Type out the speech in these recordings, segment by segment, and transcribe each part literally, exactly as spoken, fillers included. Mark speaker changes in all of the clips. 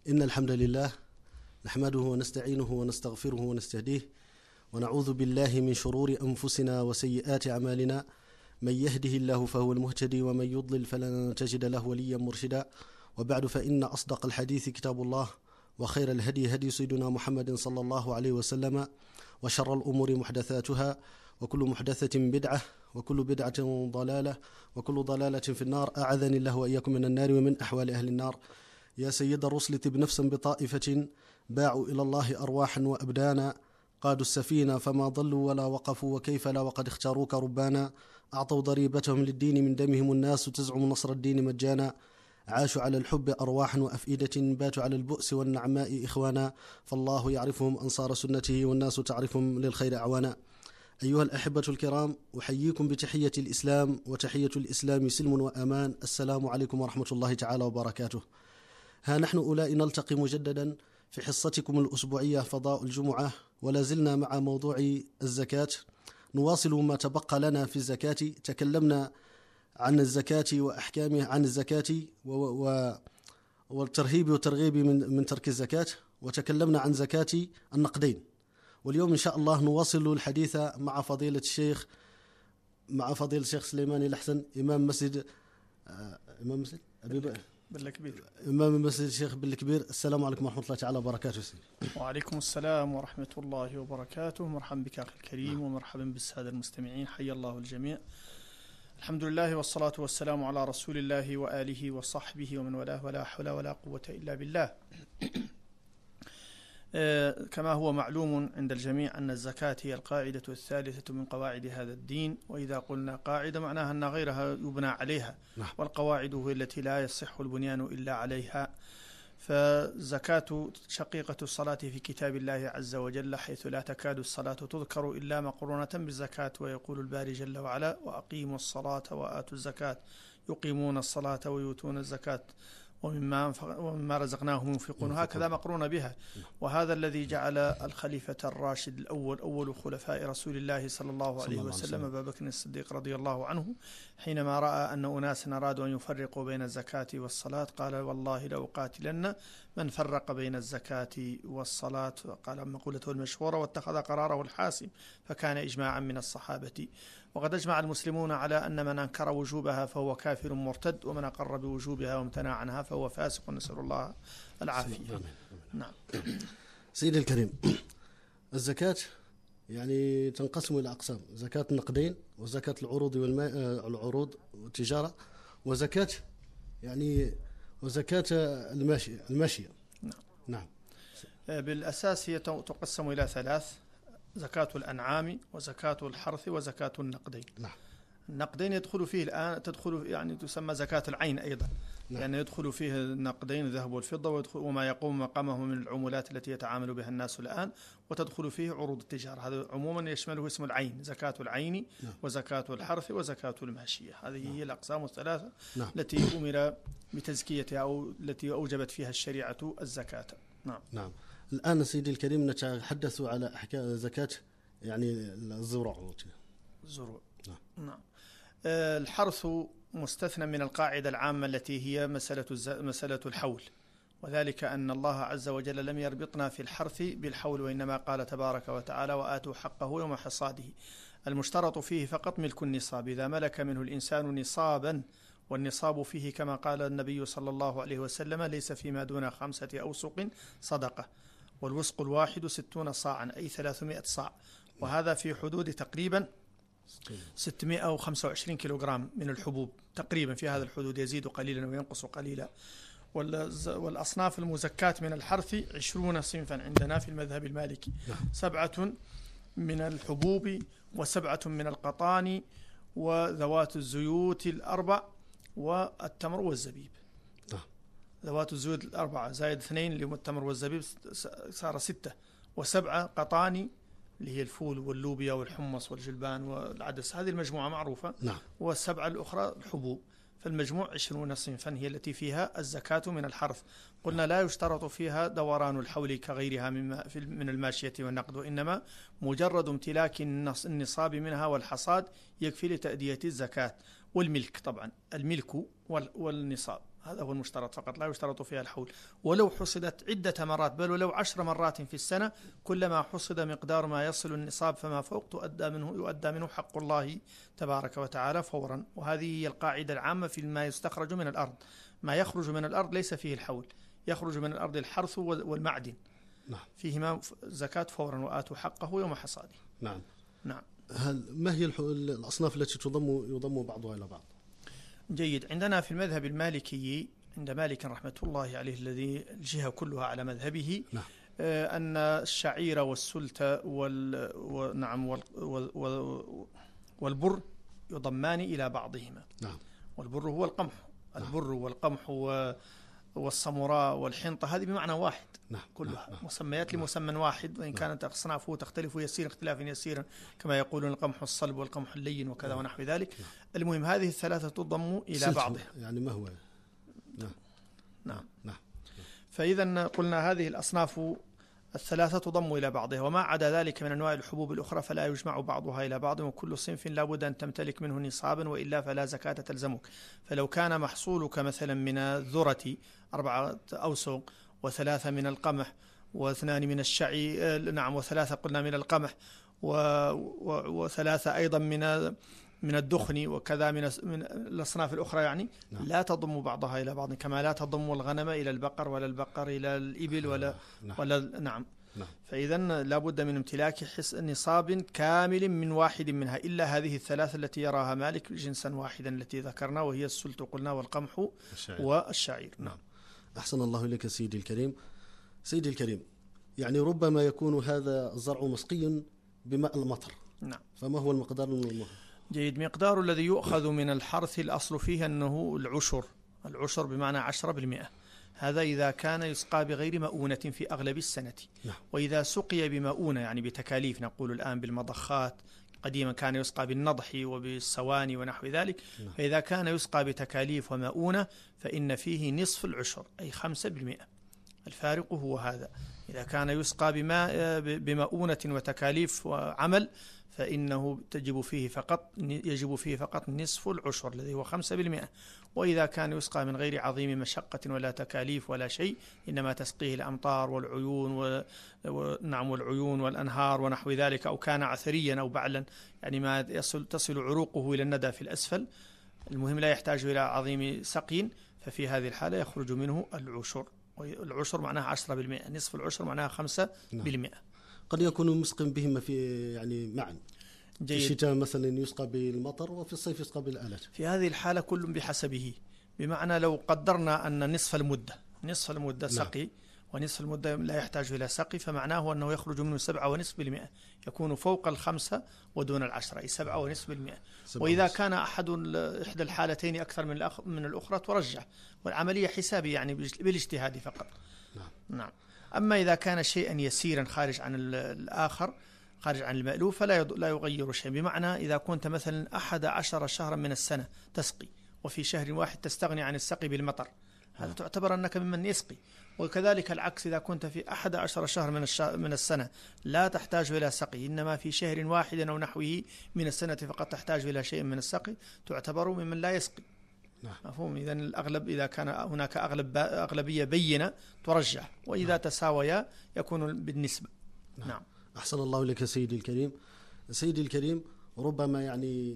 Speaker 1: إن الحمد لله نحمده ونستعينه ونستغفره ونستهديه ونعوذ بالله من شرور أنفسنا وسيئات أعمالنا. من يهده الله فهو المهتدي ومن يضلل فلن تجد له وليا مرشدا. وبعد، فإن أصدق الحديث كتاب الله، وخير الهدي هدي سيدنا محمد صلى الله عليه وسلم، وشر الأمور محدثاتها، وكل محدثة بدعة، وكل بدعة ضلالة، وكل ضلالة في النار. أعاذني الله وإياكم من النار ومن أحوال أهل النار. يا سيد الرسل طب نفسا بطائفة باعوا إلى الله أرواحا وأبدانا، قادوا السفينة فما ضلوا ولا وقفوا، وكيف لا وقد اختاروك ربانا. أعطوا ضريبتهم للدين من دمهم الناس تزعم نصر الدين مجانا. عاشوا على الحب أرواحا وأفئدة، باتوا على البؤس والنعماء إخوانا. فالله يعرفهم أنصار سنته، والناس تعرفهم للخير أعوانا. أيها الأحبة الكرام، أحييكم بتحية الإسلام، وتحية الإسلام سلم وأمان. السلام عليكم ورحمة الله تعالى وبركاته. ها نحن أولئك نلتقي مجددا في حصتكم الأسبوعية فضاء الجمعة، ولا زلنا مع موضوع الزكاة. نواصل ما تبقى لنا في الزكاة. تكلمنا عن الزكاة وأحكامها، عن الزكاة و... و... والترهيب والترغيب من... من ترك الزكاة، وتكلمنا عن زكاة النقدين. واليوم إن شاء الله نواصل الحديث مع فضيلة الشيخ مع فضيلة الشيخ سليماني الأحسن، إمام مسجد آه... إمام مسجد أبي بقى.
Speaker 2: بالكبير
Speaker 1: إمام المسجد الشيخ بالكبير. السلام عليكم ورحمة الله تعالى وبركاته.
Speaker 2: وعليكم السلام ورحمة الله وبركاته. مرحبا بك أخي الكريم، ومرحبا بالسادة المستمعين، حي الله الجميع. الحمد لله والصلاة والسلام على رسول الله وآله وصحبه ومن والاه، ولا حول ولا قوة إلا بالله. كما هو معلوم عند الجميع أن الزكاة هي القاعدة الثالثة من قواعد هذا الدين، وإذا قلنا قاعدة معناها أن غيرها يبنى عليها، والقواعد هي التي لا يصح البنيان إلا عليها. فالزكاة شقيقة الصلاة في كتاب الله عز وجل، حيث لا تكاد الصلاة تذكر إلا مقرونة بالزكاة. ويقول الباري جل وعلا: وأقيموا الصلاة وآتوا الزكاة. يقيمون الصلاة ويؤتون الزكاة ومما, ومما رزقناهم ينفقون، هكذا مقرون بها. وهذا الذي جعل الخليفة الراشد الأول أول خلفاء رسول الله صلى الله عليه وسلم أبا بكر الصديق رضي الله عنه، حينما رأى أن أناسا أرادوا أن يفرقوا بين الزكاة والصلاة، قال: والله لأقاتلن من فرق بين الزكاة والصلاة. قال مقولته المشهورة: واتخذ قراره الحاسم، فكان إجماعا من الصحابة. وقد أجمع المسلمون على أن من أنكر وجوبها فهو كافر مرتد، ومن أقر بوجوبها وامتنع عنها فهو فاسق، نسأل الله العافية. نعم.
Speaker 1: سيدي الكريم، الزكاة يعني تنقسم إلى أقسام: زكاة النقدين، وزكاة العروض والما... العروض والتجارة، وزكاة يعني وزكاة الماشية الماشية.
Speaker 2: نعم.
Speaker 1: نعم.
Speaker 2: بالأساس هي تقسم إلى ثلاث: زكاة الأنعام، وزكاة الحرث، وزكاة النقدين.
Speaker 1: نعم.
Speaker 2: النقدين يدخل فيه الآن تدخل يعني تسمى زكاة العين أيضا. نعم. يعني يدخل فيه النقدين، الذهب والفضة، ويدخل وما يقوم مقامه من العملات التي يتعامل بها الناس الآن، وتدخل فيه عروض التجارة. هذا عموما يشمله اسم العين: زكاة العين، نعم، وزكاة الحرث، وزكاة الماشية. هذه نعم. هي الأقسام الثلاثة، نعم، التي أمر بتزكيتها أو التي أوجبت فيها الشريعة الزكاة. نعم.
Speaker 1: نعم. الآن سيدي الكريم نتحدث على أحكام زكاة يعني الزروع.
Speaker 2: الزروع.
Speaker 1: نعم.
Speaker 2: نعم. أه الحرث مستثنى من القاعدة العامة التي هي مسألة مسألة الحول، وذلك أن الله عز وجل لم يربطنا في الحرث بالحول، وإنما قال تبارك وتعالى: وآتوا حقه يوم حصاده. المشترط فيه فقط ملك النصاب، إذا ملك منه الإنسان نصابا، والنصاب فيه كما قال النبي صلى الله عليه وسلم: ليس فيما دون خمسة أوسق صدقة، والوسق الواحد ستون صاعا، أي ثلاثمائة صاع، وهذا في حدود تقريبا ستمائة وخمسة وعشرين كيلوغرام من الحبوب تقريبا، في هذا الحدود، يزيد قليلا وينقص قليلا. والأصناف المزكاة من الحرث عشرون صنفا عندنا في المذهب المالكي: سبعة من الحبوب، وسبعة من القطان، وذوات الزيوت الأربع، والتمر والزبيب. ذوات الزيوت الأربعة زائد اثنين اللي هم التمر والزبيب صار ستة، وسبعة قطاني اللي هي الفول واللوبيا والحمص والجلبان والعدس، هذه المجموعة معروفة.
Speaker 1: نعم.
Speaker 2: والسبعة الأخرى الحبوب، فالمجموع عشرون صنفا هي التي فيها الزكاة من الحرث. قلنا لا يشترط فيها دوران الحول كغيرها من الماشية والنقد، وإنما مجرد امتلاك النصاب منها والحصاد يكفي لتأدية الزكاة. والملك طبعا، الملك والنصاب، هذا هو المشترط فقط، لا يشترط فيها الحول. ولو حصدت عدة مرات بل ولو عشر مرات في السنة، كلما حصد مقدار ما يصل النصاب فما فوق تؤدى منه يؤدى منه حق الله تبارك وتعالى فورا. وهذه هي القاعدة العامة في ما يستخرج من الأرض. ما يخرج من الأرض ليس فيه الحول، يخرج من الأرض الحرث والمعدن،
Speaker 1: نعم.
Speaker 2: فيهما زكاة فورا، وآتوا حقه يوم حصاده.
Speaker 1: نعم.
Speaker 2: نعم.
Speaker 1: هل ما هي الأصناف التي تضم يضم بعضها إلى بعض؟
Speaker 2: جيد. عندنا في المذهب المالكي عند مالك رحمة الله عليه الذي الجهة كلها على مذهبه،
Speaker 1: نعم.
Speaker 2: آه أن الشعير والسلت وال ونعم وال وال والبر يضمان إلى بعضهما.
Speaker 1: نعم.
Speaker 2: والبر هو القمح. نعم. البر والقمح والصمراء والحنطة هذه بمعنى واحد.
Speaker 1: نعم.
Speaker 2: كلها
Speaker 1: نعم.
Speaker 2: مسميات لمسمى واحد، وإن كانت أصنافه تختلف يسير اختلافا يسيرا، كما يقولون القمح الصلب والقمح اللين وكذا. نعم. ونحو ذلك. نعم. المهم هذه الثلاثة تضم إلى بعضها.
Speaker 1: يعني ما هو؟ نعم.
Speaker 2: نعم.
Speaker 1: نعم.
Speaker 2: فإذا قلنا هذه الأصناف الثلاثة تضم إلى بعضها، وما عدا ذلك من أنواع الحبوب الأخرى فلا يجمع بعضها إلى بعض، وكل صنف لا بد أن تمتلك منه نصابا، وإلا فلا زكاة تلزمك. فلو كان محصولك مثلا من الذرة أربعة أوسق، وثلاثة من القمح، واثنان من الشعير، نعم، وثلاثة قلنا من القمح، و... و... وثلاثة أيضا من من الدخن، وكذا من من الأصناف الأخرى يعني. نعم. لا تضم بعضها إلى بعض، كما لا تضم الغنم إلى البقر، ولا البقر إلى الإبل، ولا نعم. ولا نعم.
Speaker 1: نعم.
Speaker 2: فإذا لا بد من امتلاك حس نصاب كامل من واحد منها، إلا هذه الثلاثة التي يراها مالك جنسا واحدا التي ذكرنا، وهي السلت قلنا والقمح الشعير. والشعير. نعم.
Speaker 1: أحسن الله إليك سيدي الكريم. سيدي الكريم، يعني ربما يكون هذا الزرع مسقي بماء المطر.
Speaker 2: نعم.
Speaker 1: فما هو المقدار المهم؟
Speaker 2: جيد. مقدار الذي يؤخذ من الحرث الأصل فيه أنه العشر، العشر بمعنى عشرة بالمئة. هذا إذا كان يسقى بغير مؤونة في أغلب السنة.
Speaker 1: نعم.
Speaker 2: وإذا سقي بمؤونة يعني بتكاليف، نقول الآن بالمضخات، قديما كان يسقى بالنضح وبالسواني ونحو ذلك. نعم. فإذا كان يسقى بتكاليف ومؤونة فإن فيه نصف العشر، أي خمسة بالمئة. الفارق هو هذا. إذا كان يسقى بماء بمؤونة وتكاليف وعمل فإنه تجب فيه فقط يجب فيه فقط نصف العشر الذي هو خمسة بالمئة. وإذا كان يسقى من غير عظيم مشقة ولا تكاليف ولا شيء، إنما تسقيه الأمطار والعيون و... ونعم والعيون والأنهار ونحو ذلك، أو كان عثريا أو بعلا، يعني ما يصل تصل عروقه إلى الندى في الأسفل، المهم لا يحتاج إلى عظيم سقي، ففي هذه الحالة يخرج منه العشر. والعشر معناها عشرة بالمئة، نصف العشر معناها خمسة بالمئة.
Speaker 1: قد يكون مسقم بهما في يعني معا.
Speaker 2: جيد.
Speaker 1: في الشتاء مثلا يسقى بالمطر، وفي الصيف يسقى بالآلات.
Speaker 2: في هذه الحالة كل بحسبه. بمعنى لو قدرنا أن نصف المدة نصف المدة سقي، نعم. ونصف المدة لا يحتاج إلى سقي، فمعناه أنه يخرج منه سبعة ونصف بالمئة، يكون فوق الخمسة ودون العشرة، أي سبعة ونصف بالمئة. وإذا كان أحد إحدى الحالتين أكثر من من الأخرى ترجح، والعملية حسابي يعني بالاجتهاد فقط.
Speaker 1: نعم.
Speaker 2: نعم. أما إذا كان شيئا يسيرا خارج عن الآخر، خارج عن المألوف، فلا لا يغير شيء. بمعنى إذا كنت مثلا أحد عشر شهرا من السنة تسقي، وفي شهر واحد تستغني عن السقي بالمطر، هذا تعتبر أنك ممن يسقي. وكذلك العكس، إذا كنت في أحد عشر شهر من, من السنة لا تحتاج إلى سقي، إنما في شهر واحد أو نحوه من السنة فقط تحتاج إلى شيء من السقي، تعتبر ممن لا يسقي.
Speaker 1: نعم.
Speaker 2: مفهوم؟ إذن الأغلب إذا كان هناك أغلب أغلبية بينة ترجح، وإذا نعم. تساويا يكون بالنسبة. نعم. نعم.
Speaker 1: أحسن الله لك سيدي الكريم. سيدي الكريم، ربما يعني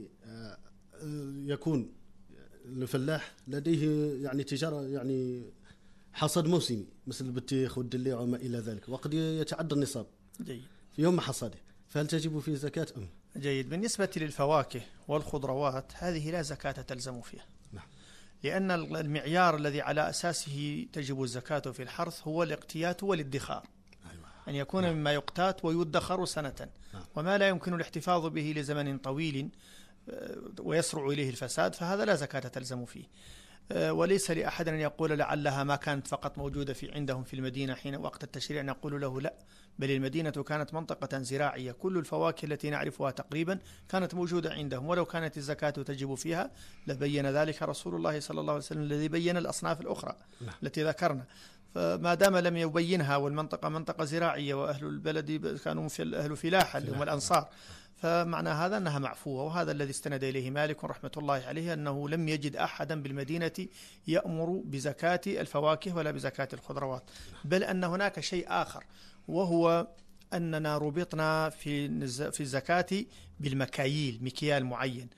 Speaker 1: يكون الفلاح لديه يعني تجارة يعني حصاد موسمي مثل البطيخ والدليع وما إلى ذلك، وقد يتعدى النصاب
Speaker 2: جيد
Speaker 1: في يوم حصاده، فهل تجب فيه زكاة أم؟
Speaker 2: جيد. بالنسبة للفواكه والخضروات هذه لا زكاة تلزم فيها.
Speaker 1: نعم.
Speaker 2: لأن المعيار الذي على أساسه تجب الزكاة في الحرث هو الاقتيات والادخار.
Speaker 1: أيوة.
Speaker 2: أن يكون نعم. مما يقتات ويدخر سنة.
Speaker 1: نعم.
Speaker 2: وما لا يمكن الاحتفاظ به لزمن طويل ويسرع إليه الفساد، فهذا لا زكاة تلزم فيه. وليس لأحد أن يقول لعلها ما كانت فقط موجودة في عندهم في المدينة حين وقت التشريع، نقول له لا، بل المدينة كانت منطقة زراعية، كل الفواكه التي نعرفها تقريبا كانت موجودة عندهم، ولو كانت الزكاة تجب فيها لبين ذلك رسول الله صلى الله عليه وسلم الذي بين الأصناف الأخرى التي ذكرنا. فما دام لم يبينها والمنطقة منطقة زراعية وأهل البلد كانوا في أهل فلاحة اللي هم الأنصار، فمعنى هذا أنها معفوة. وهذا الذي استند إليه مالك رحمة الله عليه، أنه لم يجد أحدا بالمدينة يأمر بزكاة الفواكه ولا بزكاة الخضروات، بل أن هناك شيء آخر، وهو أننا ربطنا في في الزكاة بالمكاييل، مكيال معين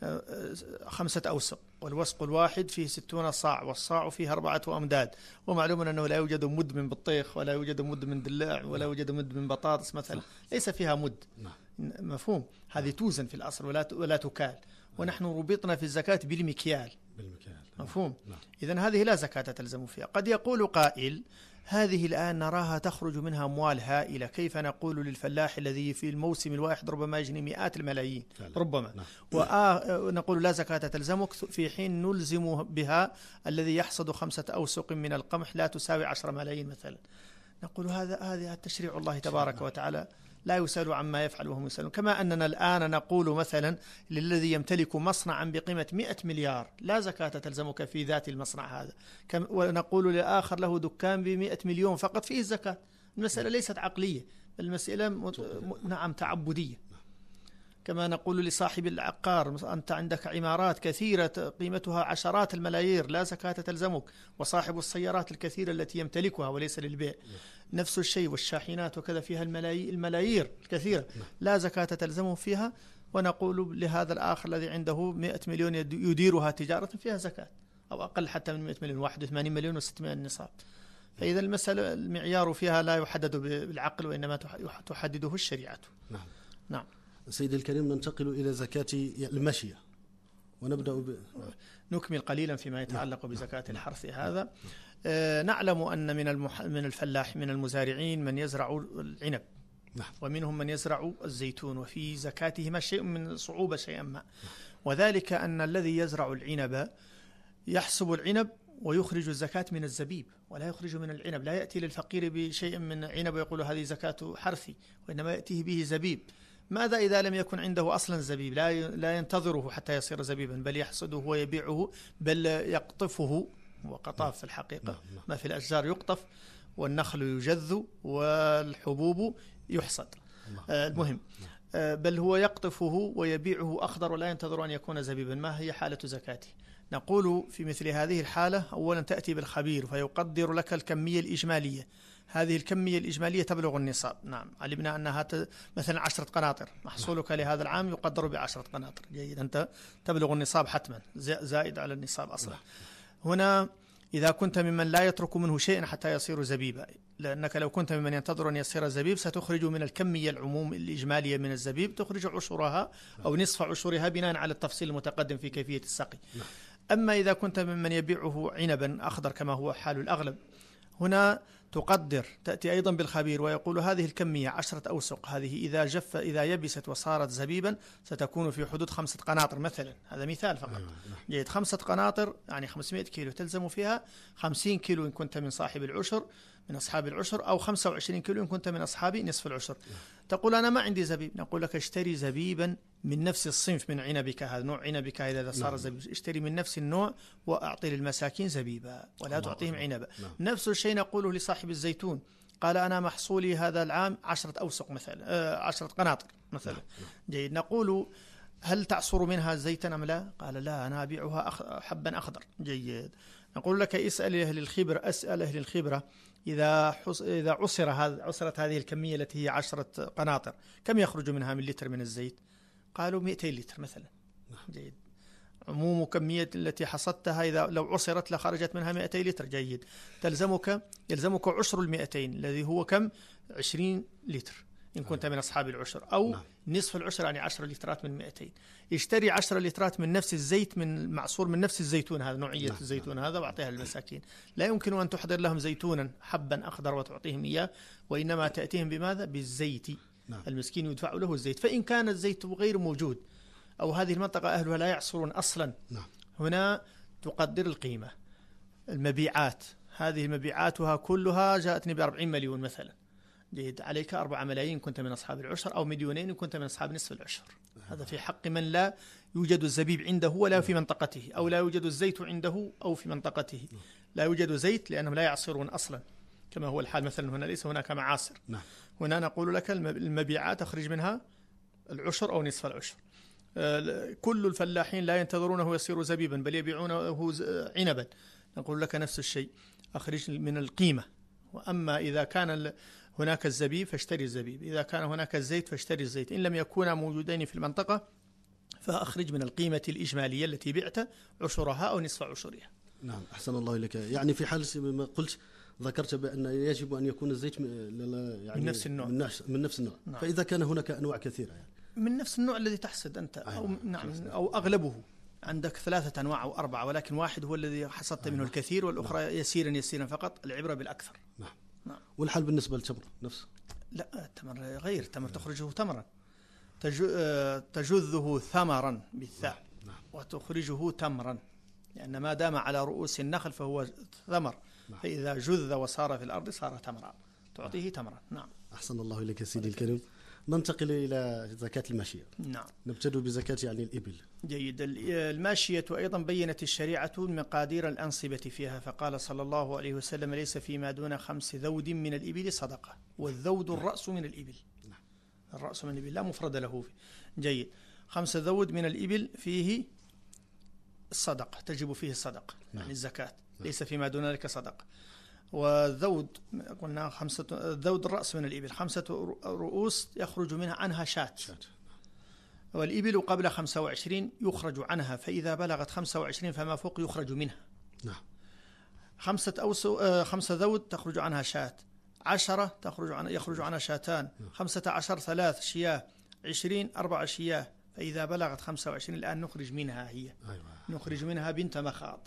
Speaker 2: خمسة أوسق، والوسق الواحد فيه ستون صاع، والصاع فيه أربعة أمداد، ومعلوم أنه لا يوجد مد من بطيخ ولا يوجد مد من دلاع ولا يوجد مد من بطاطس مثلا، ليس فيها مد، مفهوم؟ هذه توزن في الأصل ولا ولا تكال، ونحن ربطنا في الزكاة بالمكيال، مفهوم؟ إذن هذه لا زكاة تلزم فيها. قد يقول قائل هذه الآن نراها تخرج منها أموال هائلة، كيف نقول للفلاح الذي في الموسم الواحد ربما يجني مئات الملايين ربما، ونقول لا زكاة تلزمك، في حين نلزم بها الذي يحصد خمسة أوسق من القمح لا تساوي عشر ملايين مثلا. نقول هذا هذا تشريع الله تبارك وتعالى، لا يسأل عما يفعل وهم يسألون. كما أننا الآن نقول مثلا للذي يمتلك مصنعا بقيمة مئة مليار لا زكاة تلزمك في ذات المصنع هذا، ونقول لآخر له دكان بمئة مليون فقط فيه الزكاة. المسألة ليست عقلية، المسألة م... نعم تعبدية. كما نقول لصاحب العقار أنت عندك عمارات كثيرة قيمتها عشرات الملايير لا زكاة تلزمك، وصاحب السيارات الكثيرة التي يمتلكها وليس للبيع نفس الشيء، والشاحنات وكذا فيها الملايير الكثيرة لا زكاة تلزمه فيها. ونقول لهذا الآخر الذي عنده مئة مليون يديرها تجارة فيها زكاة، أو أقل حتى من مئة مليون، واحد وثمانين مليون وستمائة النصاب. فإذا المسألة المعيار فيها لا يحدد بالعقل وإنما تحدده الشريعة.
Speaker 1: نعم.
Speaker 2: نعم.
Speaker 1: سيدي الكريم، ننتقل إلى زكاة المشية ونبدأ ب...
Speaker 2: نكمل قليلا فيما يتعلق بزكاة الحرث. هذا آه نعلم أن من المح... من الفلاح من المزارعين من يزرع العنب، ومنهم من يزرع الزيتون، وفي زكاتهما شيء من صعوبة شيئا ما، وذلك أن الذي يزرع العنب يحسب العنب ويخرج الزكاة من الزبيب ولا يخرج من العنب، لا يأتي للفقير بشيء من عنب ويقول هذه زكاة حرثي، وإنما يأتيه به زبيب. ماذا إذا لم يكن عنده أصلا زبيب؟ لا لا ينتظره حتى يصير زبيبا، بل يحصده ويبيعه، بل يقطفه، وقطاف في الحقيقة ما في الأشجار يقطف، والنخل يجذ والحبوب يحصد، آه المهم آه بل هو يقطفه ويبيعه أخضر ولا ينتظر أن يكون زبيبا. ما هي حالة زكاته؟ نقول في مثل هذه الحالة أولا تأتي بالخبير فيقدر لك الكمية الإجمالية، هذه الكمية الإجمالية تبلغ النصاب. نعم، علمنا أنها مثلا عشرة قناطر، محصولك لهذا العام يقدر بعشرة قناطر، جيد، أنت تبلغ النصاب حتما زائد على النصاب أصلا. هنا إذا كنت ممن لا يترك منه شيئا حتى يصير زبيبا، لأنك لو كنت ممن ينتظر أن يصير زبيب ستخرج من الكمية العموم الإجمالية من الزبيب تخرج عشرها أو نصف عشرها بناء على التفصيل المتقدم في كيفية السقي. أما إذا كنت ممن يبيعه عنبا أخضر كما هو حال الأغلب، هنا تقدر، تأتي أيضا بالخبير ويقول هذه الكمية عشرة أوسق، هذه إذا جف إذا يبست وصارت زبيبا ستكون في حدود خمسة قناطر مثلا، هذا مثال فقط، جيد، خمسة قناطر يعني خمسمائة كيلو، تلزم فيها خمسين كيلو إن كنت من صاحب العشر من أصحاب العشر، أو خمسة وعشرين كيلو إن كنت من أصحاب نصف العشر. تقول أنا ما عندي زبيب، نقول لك اشتري زبيبا من نفس الصنف من عنبك، هذا نوع عنبك إذا صار نعم. زبيب، اشتري من نفس النوع وأعطي للمساكين زبيبا ولا تعطيهم عنبا. نعم. نفس الشيء نقوله لصاحب الزيتون، قال أنا محصولي هذا العام عشرة أوسق مثلا، آه عشرة قناطر مثلا، نعم. جيد، نقول هل تعصر منها زيتا أم لا؟ قال لا، أنا أبيعها أخ... حبا أخضر، جيد، نقول لك اسأل أهل الخبرة، أسأل أهل الخبرة إذا حص... إذا عصر هذا عصرت هذه الكمية التي هي عشرة قناطر كم يخرج منها من لتر من الزيت؟ قالوا مئتين لتر مثلا، جيد، عموم كمية التي حصدتها إذا لو عصرت لخرجت منها مئتين لتر، جيد، تلزمك يلزمك عشر المئتين الذي هو كم؟ عشرين لتر إن كنت من أصحاب العشر، أو نعم. نصف العشر يعني عشر لترات من مئتين. يشتري عشر لترات من نفس الزيت من معصور من نفس الزيتون، هذا نوعية نعم. الزيتون هذا، وأعطيها للمساكين. لا يمكن أن تحضر لهم زيتونا حبا أخضر وتعطيهم إياه، وإنما تأتيهم بماذا؟ بالزيت، نعم. المسكين يدفع له الزيت. فإن كان الزيت غير موجود أو هذه المنطقة أهلها لا يعصرون أصلا، نعم. هنا تقدر القيمة، المبيعات، هذه مبيعاتها كلها جاءتني بأربعين مليون مثلا، جيد، عليك أربعة ملايين كنت من أصحاب العشر، أو مليونين كنت من أصحاب نصف العشر. هذا في حق من لا يوجد الزبيب عنده ولا في منطقته، أو لا يوجد الزيت عنده أو في منطقته، لا يوجد زيت لأنهم لا يعصرون أصلا كما هو الحال. مثلا هنا ليس هناك معاصر.
Speaker 1: نعم.
Speaker 2: هنا نقول لك المبيعات أخرج منها العشر أو نصف العشر. كل الفلاحين لا ينتظرونه يصير زبيبا بل يبيعونه عنبا، نقول لك نفس الشيء، أخرج من القيمة. وأما إذا كان هناك الزبيب فاشتري الزبيب، إذا كان هناك الزيت فاشتري الزيت، إن لم يكونا موجودين في المنطقة فأخرج من القيمة الإجمالية التي بعت عشرها أو نصف عشرها.
Speaker 1: نعم، أحسن الله إليك. يعني في حال ما قلت ذكرت بأن يجب أن يكون الزيت يعني
Speaker 2: من نفس النوع،
Speaker 1: من نفس, من نفس النوع. نعم. فإذا كان هناك أنواع كثيرة يعني
Speaker 2: من نفس النوع الذي تحصد أنت أو أيوة. نعم أو أغلبه عندك ثلاثة أنواع أو أربعة، ولكن واحد هو الذي حصدت أيوة. منه الكثير، والأخرى نعم. يسيرا يسيرا فقط، العبرة بالأكثر.
Speaker 1: نعم. نعم. والحال بالنسبة للتمر نفسه؟
Speaker 2: لا، التمر غير، التمر تخرجه تمرا، تجذه ثمرا بالثاء نعم. وتخرجه تمرا، لأن ما دام على رؤوس النخل فهو ثمر نعم. فإذا جذ وصار في الأرض صار تمرا، تعطيه نعم. تمرا. نعم.
Speaker 1: أحسن الله إليك يا سيدي الكريم. ننتقل إلى زكاة الماشية.
Speaker 2: نعم.
Speaker 1: نبتدئ بزكاة يعني الإبل.
Speaker 2: جيد. الماشية أيضا بينت الشريعة مقادير الأنصبة فيها، فقال صلى الله عليه وسلم: ليس فيما دون خمس ذود من الإبل صدقة، والذود الرأس من الإبل. نعم. الرأس من الإبل لا مفرد له فيه. جيد. خمس ذود من الإبل فيه الصدقة، تجب فيه الصدقة نعم. يعني الزكاة. نعم. ليس فيما دون ذلك صدقة. والذود قلنا خمسة، ذود الرأس من الإبل خمسة رؤوس يخرج منها عنها شاة، والإبل قبل خمسة وعشرين يخرج عنها، فإذا بلغت خمسة وعشرين فما فوق يخرج منها. نعم. خمسة أوسو خمسة ذود تخرج عنها شاة، عشرة تخرج عن يخرج عنها شاتان، خمسة عشر ثلاث شياه، عشرين أربع شياه، فإذا بلغت خمسة وعشرين الآن نخرج منها هي أيوة. نخرج منها بنت مخاض.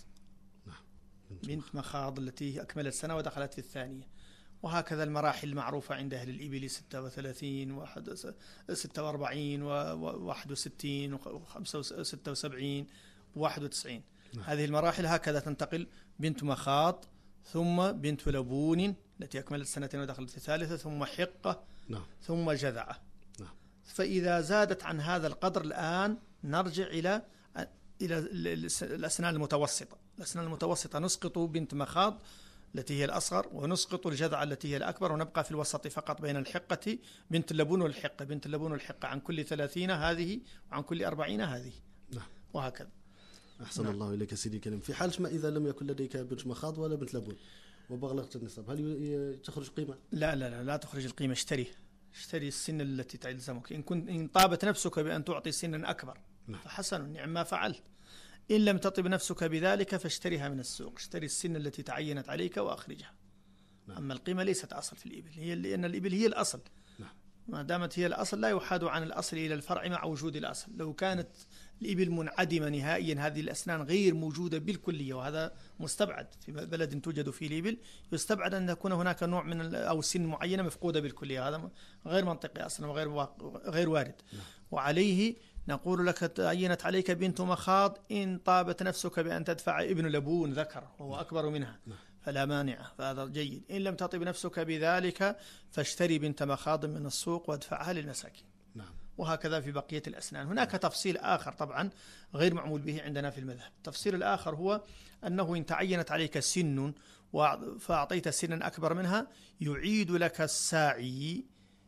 Speaker 2: بنت مخاض التي أكملت سنة ودخلت في الثانية. وهكذا المراحل المعروفة عند أهل الإبل: ستة وثلاثين، ستة وأربعين، وواحد وستين، وخمسة وستة وسبعين، وواحد وتسعين. هذه المراحل هكذا تنتقل: بنت مخاض، ثم بنت لبون التي أكملت سنتين ودخلت في الثالثة، ثم حقة، ثم جذعة. فإذا زادت عن هذا القدر الآن نرجع إلى إلى الأسنان المتوسطة. الأسنان المتوسطة نسقط بنت مخاض التي هي الأصغر، ونسقط الجذعة التي هي الأكبر، ونبقى في الوسط فقط بين الحقة بنت اللبون والحقة. بنت اللبون والحقة عن كل ثلاثين هذه، وعن كل أربعين هذه. نعم. وهكذا.
Speaker 1: أحسن نعم. الله إليك سيدي كريم. في حال ما إذا لم يكن لديك بنت مخاض ولا بنت لبون وبلغت النصاب، هل تخرج قيمة؟
Speaker 2: لا لا لا, لا تخرج القيمة. اشتري اشتري السن التي تلزمك. إن كنت إن طابت نفسك بأن تعطي سنا أكبر نعم. فحسن، نعم ما فعلت. إن لم تطب نفسك بذلك فاشتريها من السوق، اشتري السن التي تعينت عليك وأخرجها. نعم. أما القيمة ليست أصل في الإبل، هي لأن الإبل هي الأصل. نعم. ما دامت هي الأصل لا يحاد عن الأصل إلى الفرع مع وجود الأصل. لو كانت الإبل منعدمة نهائيا، هذه الأسنان غير موجودة بالكلية، وهذا مستبعد في بلد توجد فيه الإبل، يستبعد أن يكون هناك نوع من أو سن معينة مفقودة بالكلية، هذا غير منطقي أصلا وغير غير وارد. نعم. وعليه نقول لك: تعينت عليك بنت مخاض إن طابت نفسك بأن تدفع ابن لبون ذكر وهو أكبر منها فلا مانع، فهذا جيد. إن لم تطب نفسك بذلك فاشتري بنت مخاض من السوق وادفعها للمساكين. نعم. وهكذا في بقية الأسنان. هناك تفصيل آخر طبعا غير معمول به عندنا في المذهب. التفصيل الآخر هو أنه إن تعينت عليك سن فأعطيت سنا أكبر منها يعيد لك الساعي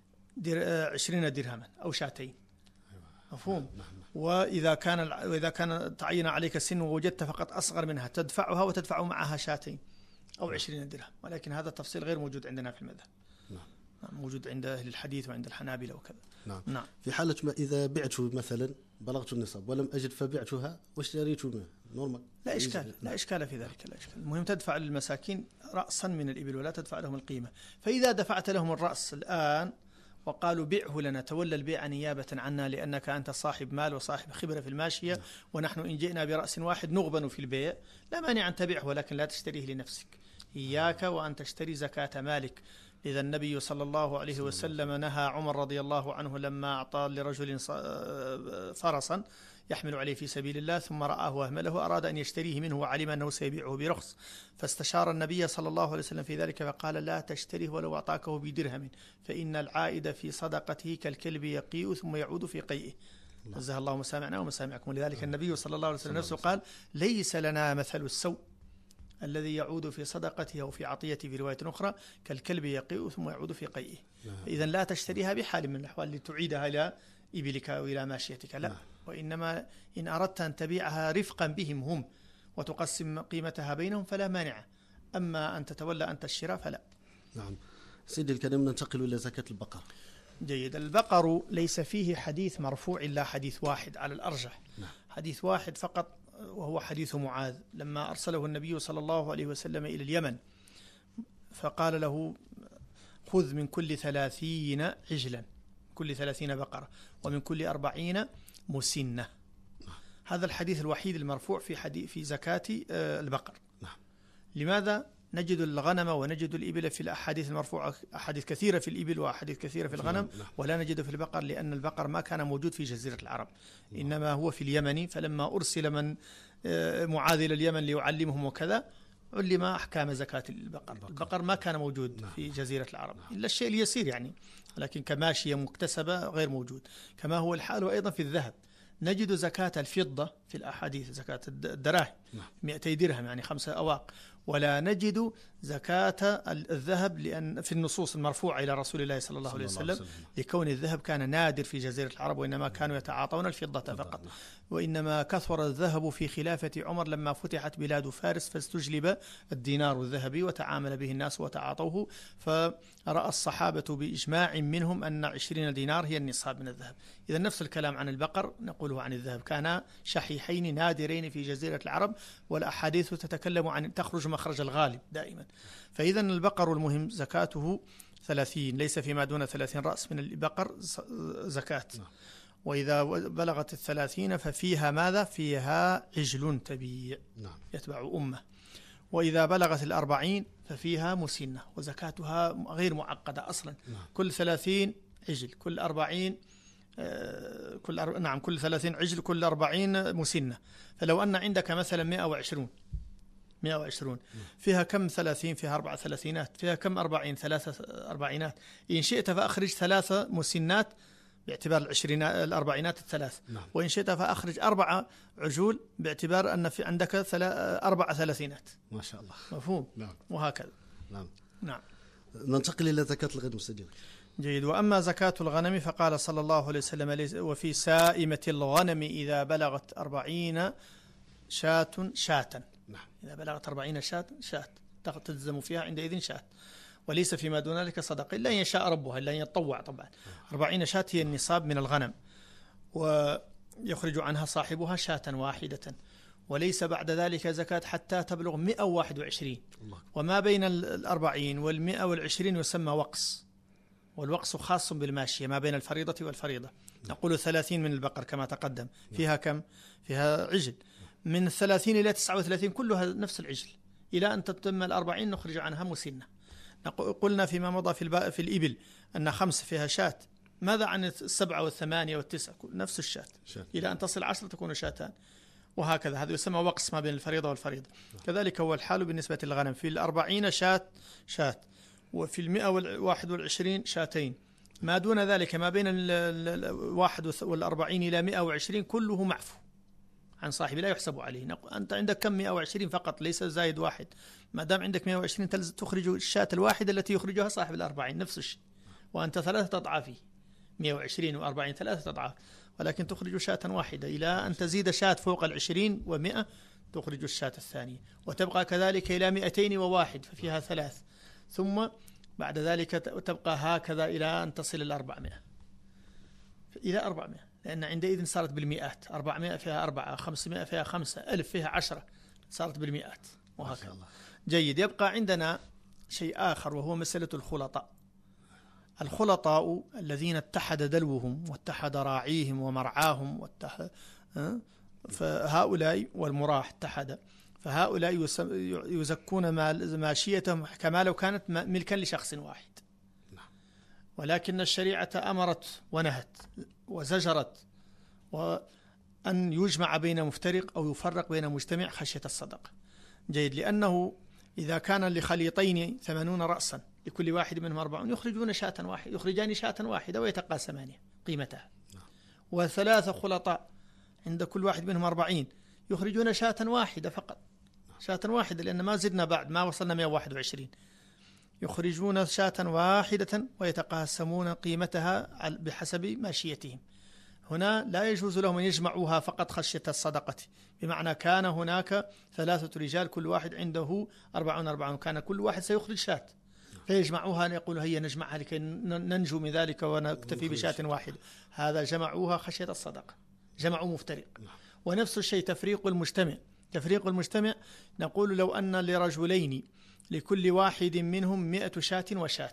Speaker 2: عشرين درهما أو شاتين. مفهوم. وإذا كان وإذا كان تعين عليك سن ووجدت فقط أصغر منها تدفعها وتدفع معها شاتين أو عشرين درهم، ولكن هذا التفصيل غير موجود عندنا في المذهب. نعم. موجود عند أهل الحديث وعند الحنابلة وكذا. نعم. نعم.
Speaker 1: في حالة ما إذا بعت مثلا بلغت النصاب ولم أجد فبعتها واشتريت منه نورمال،
Speaker 2: لا إشكال، لا إشكال في ذلك، لا إشكال. المهم تدفع للمساكين رأسا من الإبل ولا تدفع لهم القيمة. فإذا دفعت لهم الرأس الآن وقالوا بيعه لنا، تولى البيع نيابة عنا لأنك أنت صاحب مال وصاحب خبرة في الماشية، نعم. ونحن إن جئنا برأس واحد نغبن في البيع، لا مانع أن تبيعه، ولكن لا تشتريه لنفسك. إياك وأن تشتري زكاة مالك. إذا النبي صلى الله عليه وسلم نهى عمر رضي الله عنه لما أعطى لرجل فرسا يحمل عليه في سبيل الله، ثم رآه وأهمله، أراد أن يشتريه منه وعلم أنه سيبيعه برخص، فاستشار النبي صلى الله عليه وسلم في ذلك فقال: لا تشتريه ولو أعطاكه بدرهم، فإن العائد في صدقته كالكلب يقيء ثم يعود في قيئه. نزه الله مسامعنا ومسامعكم. لذلك النبي صلى الله عليه وسلم نفسه قال: ليس لنا مثل السوء الذي يعود في صدقته أو في عطيته في رواية أخرى كالكلب يقيء ثم يعود في قيئه. إذا لا تشتريها بحال من الأحوال لتعيدها إلى إبلك أو إلى ماشيتك، لا، وإنما إن أردت أن تبيعها رفقا بهم هم وتقسم قيمتها بينهم فلا مانع، أما أن تتولى أنت الشراء فلا.
Speaker 1: نعم. سيدي الكريم، ننتقل إلى زكاة البقر.
Speaker 2: جيد. البقر ليس فيه حديث مرفوع إلا حديث واحد على الأرجح.
Speaker 1: نعم.
Speaker 2: حديث واحد فقط، وهو حديث معاذ لما أرسله النبي صلى الله عليه وسلم إلى اليمن، فقال له: خذ من كل ثلاثين عجلا، كل ثلاثين بقرة، ومن كل أربعين مسنة. هذا الحديث الوحيد المرفوع في حديث في زكاة البقر.
Speaker 1: نعم.
Speaker 2: لماذا؟ نجد الغنم ونجد الإبل في الأحاديث المرفوعة، أحاديث كثيرة في الإبل وأحاديث كثيرة في الغنم، ولا نجد في البقر، لأن البقر ما كان موجود في جزيرة العرب، إنما هو في اليمن. فلما أرسل من معاذ إلى اليمن ليعلمهم وكذا، علم أحكام زكاة البقر. البقر ما كان موجود في جزيرة العرب إلا الشيء اليسير يعني، لكن كماشية مكتسبة غير موجود. كما هو الحال أيضا في الذهب، نجد زكاة الفضة في الأحاديث، زكاة الدراهم مئتي درهم يعني خمسة أواق، ولا نجد زكاة الذهب لأن في النصوص المرفوعة إلى رسول الله صلى الله عليه وسلم، لكون الذهب كان نادر في جزيرة العرب، وإنما كانوا يتعاطون الفضة فقط. وإنما كثر الذهب في خلافة عمر لما فتحت بلاد فارس، فاستجلب الدينار الذهبي وتعامل به الناس وتعاطوه، فرأى الصحابة بإجماع منهم أن عشرين دينار هي النصاب من الذهب. إذا نفس الكلام عن البقر نقوله عن الذهب، كان شحيحين نادرين في جزيرة العرب، والأحاديث تتكلم عن تخرج مخرج الغالب دائما. فإذا البقر المهم زكاته ثلاثين، ليس فيما دون ثلاثين رأس من البقر زكاة. وإذا بلغت الثلاثين ففيها ماذا؟ فيها عجل تبيع يتبع أمه. وإذا بلغت الأربعين ففيها مسنة، وزكاتها غير معقدة أصلا. كل ثلاثين عجل، كل أربعين آه كل أر... نعم كل ثلاثين عجل، كل أربعين مسنة. فلو أن عندك مثلا مئة وعشرون مئة وعشرون فيها كم ثلاثين؟ فيها أربع ثلاثينات. فيها كم أربعين؟ ثلاثة أربعينات. إن شئت فأخرج ثلاثة مسنات باعتبار العشرينات الأربعينات الثلاث. نعم. وإن شئت فأخرج أربعة عجول باعتبار أن في عندك ثلا... أربع ثلاثينات.
Speaker 1: ما شاء الله.
Speaker 2: مفهوم.
Speaker 1: نعم.
Speaker 2: وهكذا.
Speaker 1: نعم.
Speaker 2: نعم.
Speaker 1: ننتقل إلى زكاة الغنم سجل.
Speaker 2: جيد. وأما زكاة الغنم فقال صلى الله عليه وسلم: وفي سائمة الغنم إذا بلغت أربعين شاة شاة. نعم. إذا بلغت أربعين شاة شاة تلزم فيها عندئذ شاة، وليس فيما دون ذلك صدقة إلا أن يشاء ربها، إلا أن يتطوع طبعا. أربعين شاة هي النصاب من الغنم، ويخرج عنها صاحبها شاة واحدة، وليس بعد ذلك زكاة حتى تبلغ مئة وواحد وعشرين. وما بين الأربعين والمئة والعشرين يسمى وقص، والوقص خاص بالماشية ما بين الفريضة والفريضة. نقول ثلاثين من البقر كما تقدم، فيها كم؟ فيها عجل. من الثلاثين إلى تسعة وثلاثين كلها نفس العجل، إلى أن تتم الأربعين نخرج عنها مسنة. قلنا فيما مضى في, في الإبل أن خمس فيها شاة. ماذا عن السبعة والثمانية والتسعة؟ نفس الشاة، إلى أن تصل عشرة تكون شاتان، وهكذا. هذا يسمى وقص ما بين الفريضة والفريضة. كذلك هو الحال بالنسبة للغنم، في الأربعين شاة شاة، وفي المئة والواحد والعشرين شاتين. ما دون ذلك ما بين الواحد والأربعين إلى مئة وعشرين كله معفو عن صاحبه، لا يحسب عليه. أنت عندك كم؟ مئة وعشرين فقط، ليس زايد واحد. ما دام عندك مئة وعشرين تخرج الشاة الواحدة التي يخرجها صاحب الأربعين، نفس الشيء. وأنت ثلاثة أضعافه، مئة وعشرين وأربعين ثلاثة أضعاف، ولكن تخرج شاة واحدة. إلى أن تزيد شاة فوق العشرين ومئة تخرج الشاة الثانية، وتبقى كذلك إلى مئتين وواحد ففيها ثلاث، ثم بعد ذلك تبقى هكذا إلى أن تصل إلى أربعمائة، إلى أربعمائة، لأن عندئذ صارت بالمئات. أربعمائة فيها أربعة، خمسمائة فيها خمسة، ألف فيها عشرة، صارت بالمئات، وهكذا. جيد. يبقى عندنا شيء آخر وهو مسألة الخلطاء. الخلطاء الذين اتحد دلوهم واتحد راعيهم ومرعاهم واتحد، فهؤلاء والمراح اتحد، فهؤلاء يزكون ماشيتهم كما لو كانت ملكا لشخص واحد. ولكن الشريعة أمرت ونهت وزجرت وأن يجمع بين مفترق أو يفرق بين مجتمع خشية الصدقة. جيد. لأنه إذا كان لخليطين ثمانون رأسا لكل واحد منهم أربعون يخرجون شاة واحدة، يخرجان شاة واحدة ويتقاسمان قيمتها. وثلاثة خلطاء عند كل واحد منهم أربعين يخرجون شاة واحدة فقط، شاة واحدة، لأن ما زدنا بعد، ما وصلنا مئة وواحد وعشرين. يخرجون شاة واحدة ويتقاسمون قيمتها بحسب ماشيتهم. هنا لا يجوز لهم أن يجمعوها فقط خشية الصدقة، بمعنى كان هناك ثلاثة رجال كل واحد عنده أربعون أربعون، كان كل واحد سيخرج شاة، فيجمعوها يقولوا هيا نجمعها لكي ننجو من ذلك ونكتفي بشاة واحدة. هذا جمعوها خشية الصدقة، جمعوا مفترق. ونفس الشيء تفريق المجتمع. تفريق المجتمع نقول لو أن لرجلين لكل واحد منهم مئة شاة وشاة،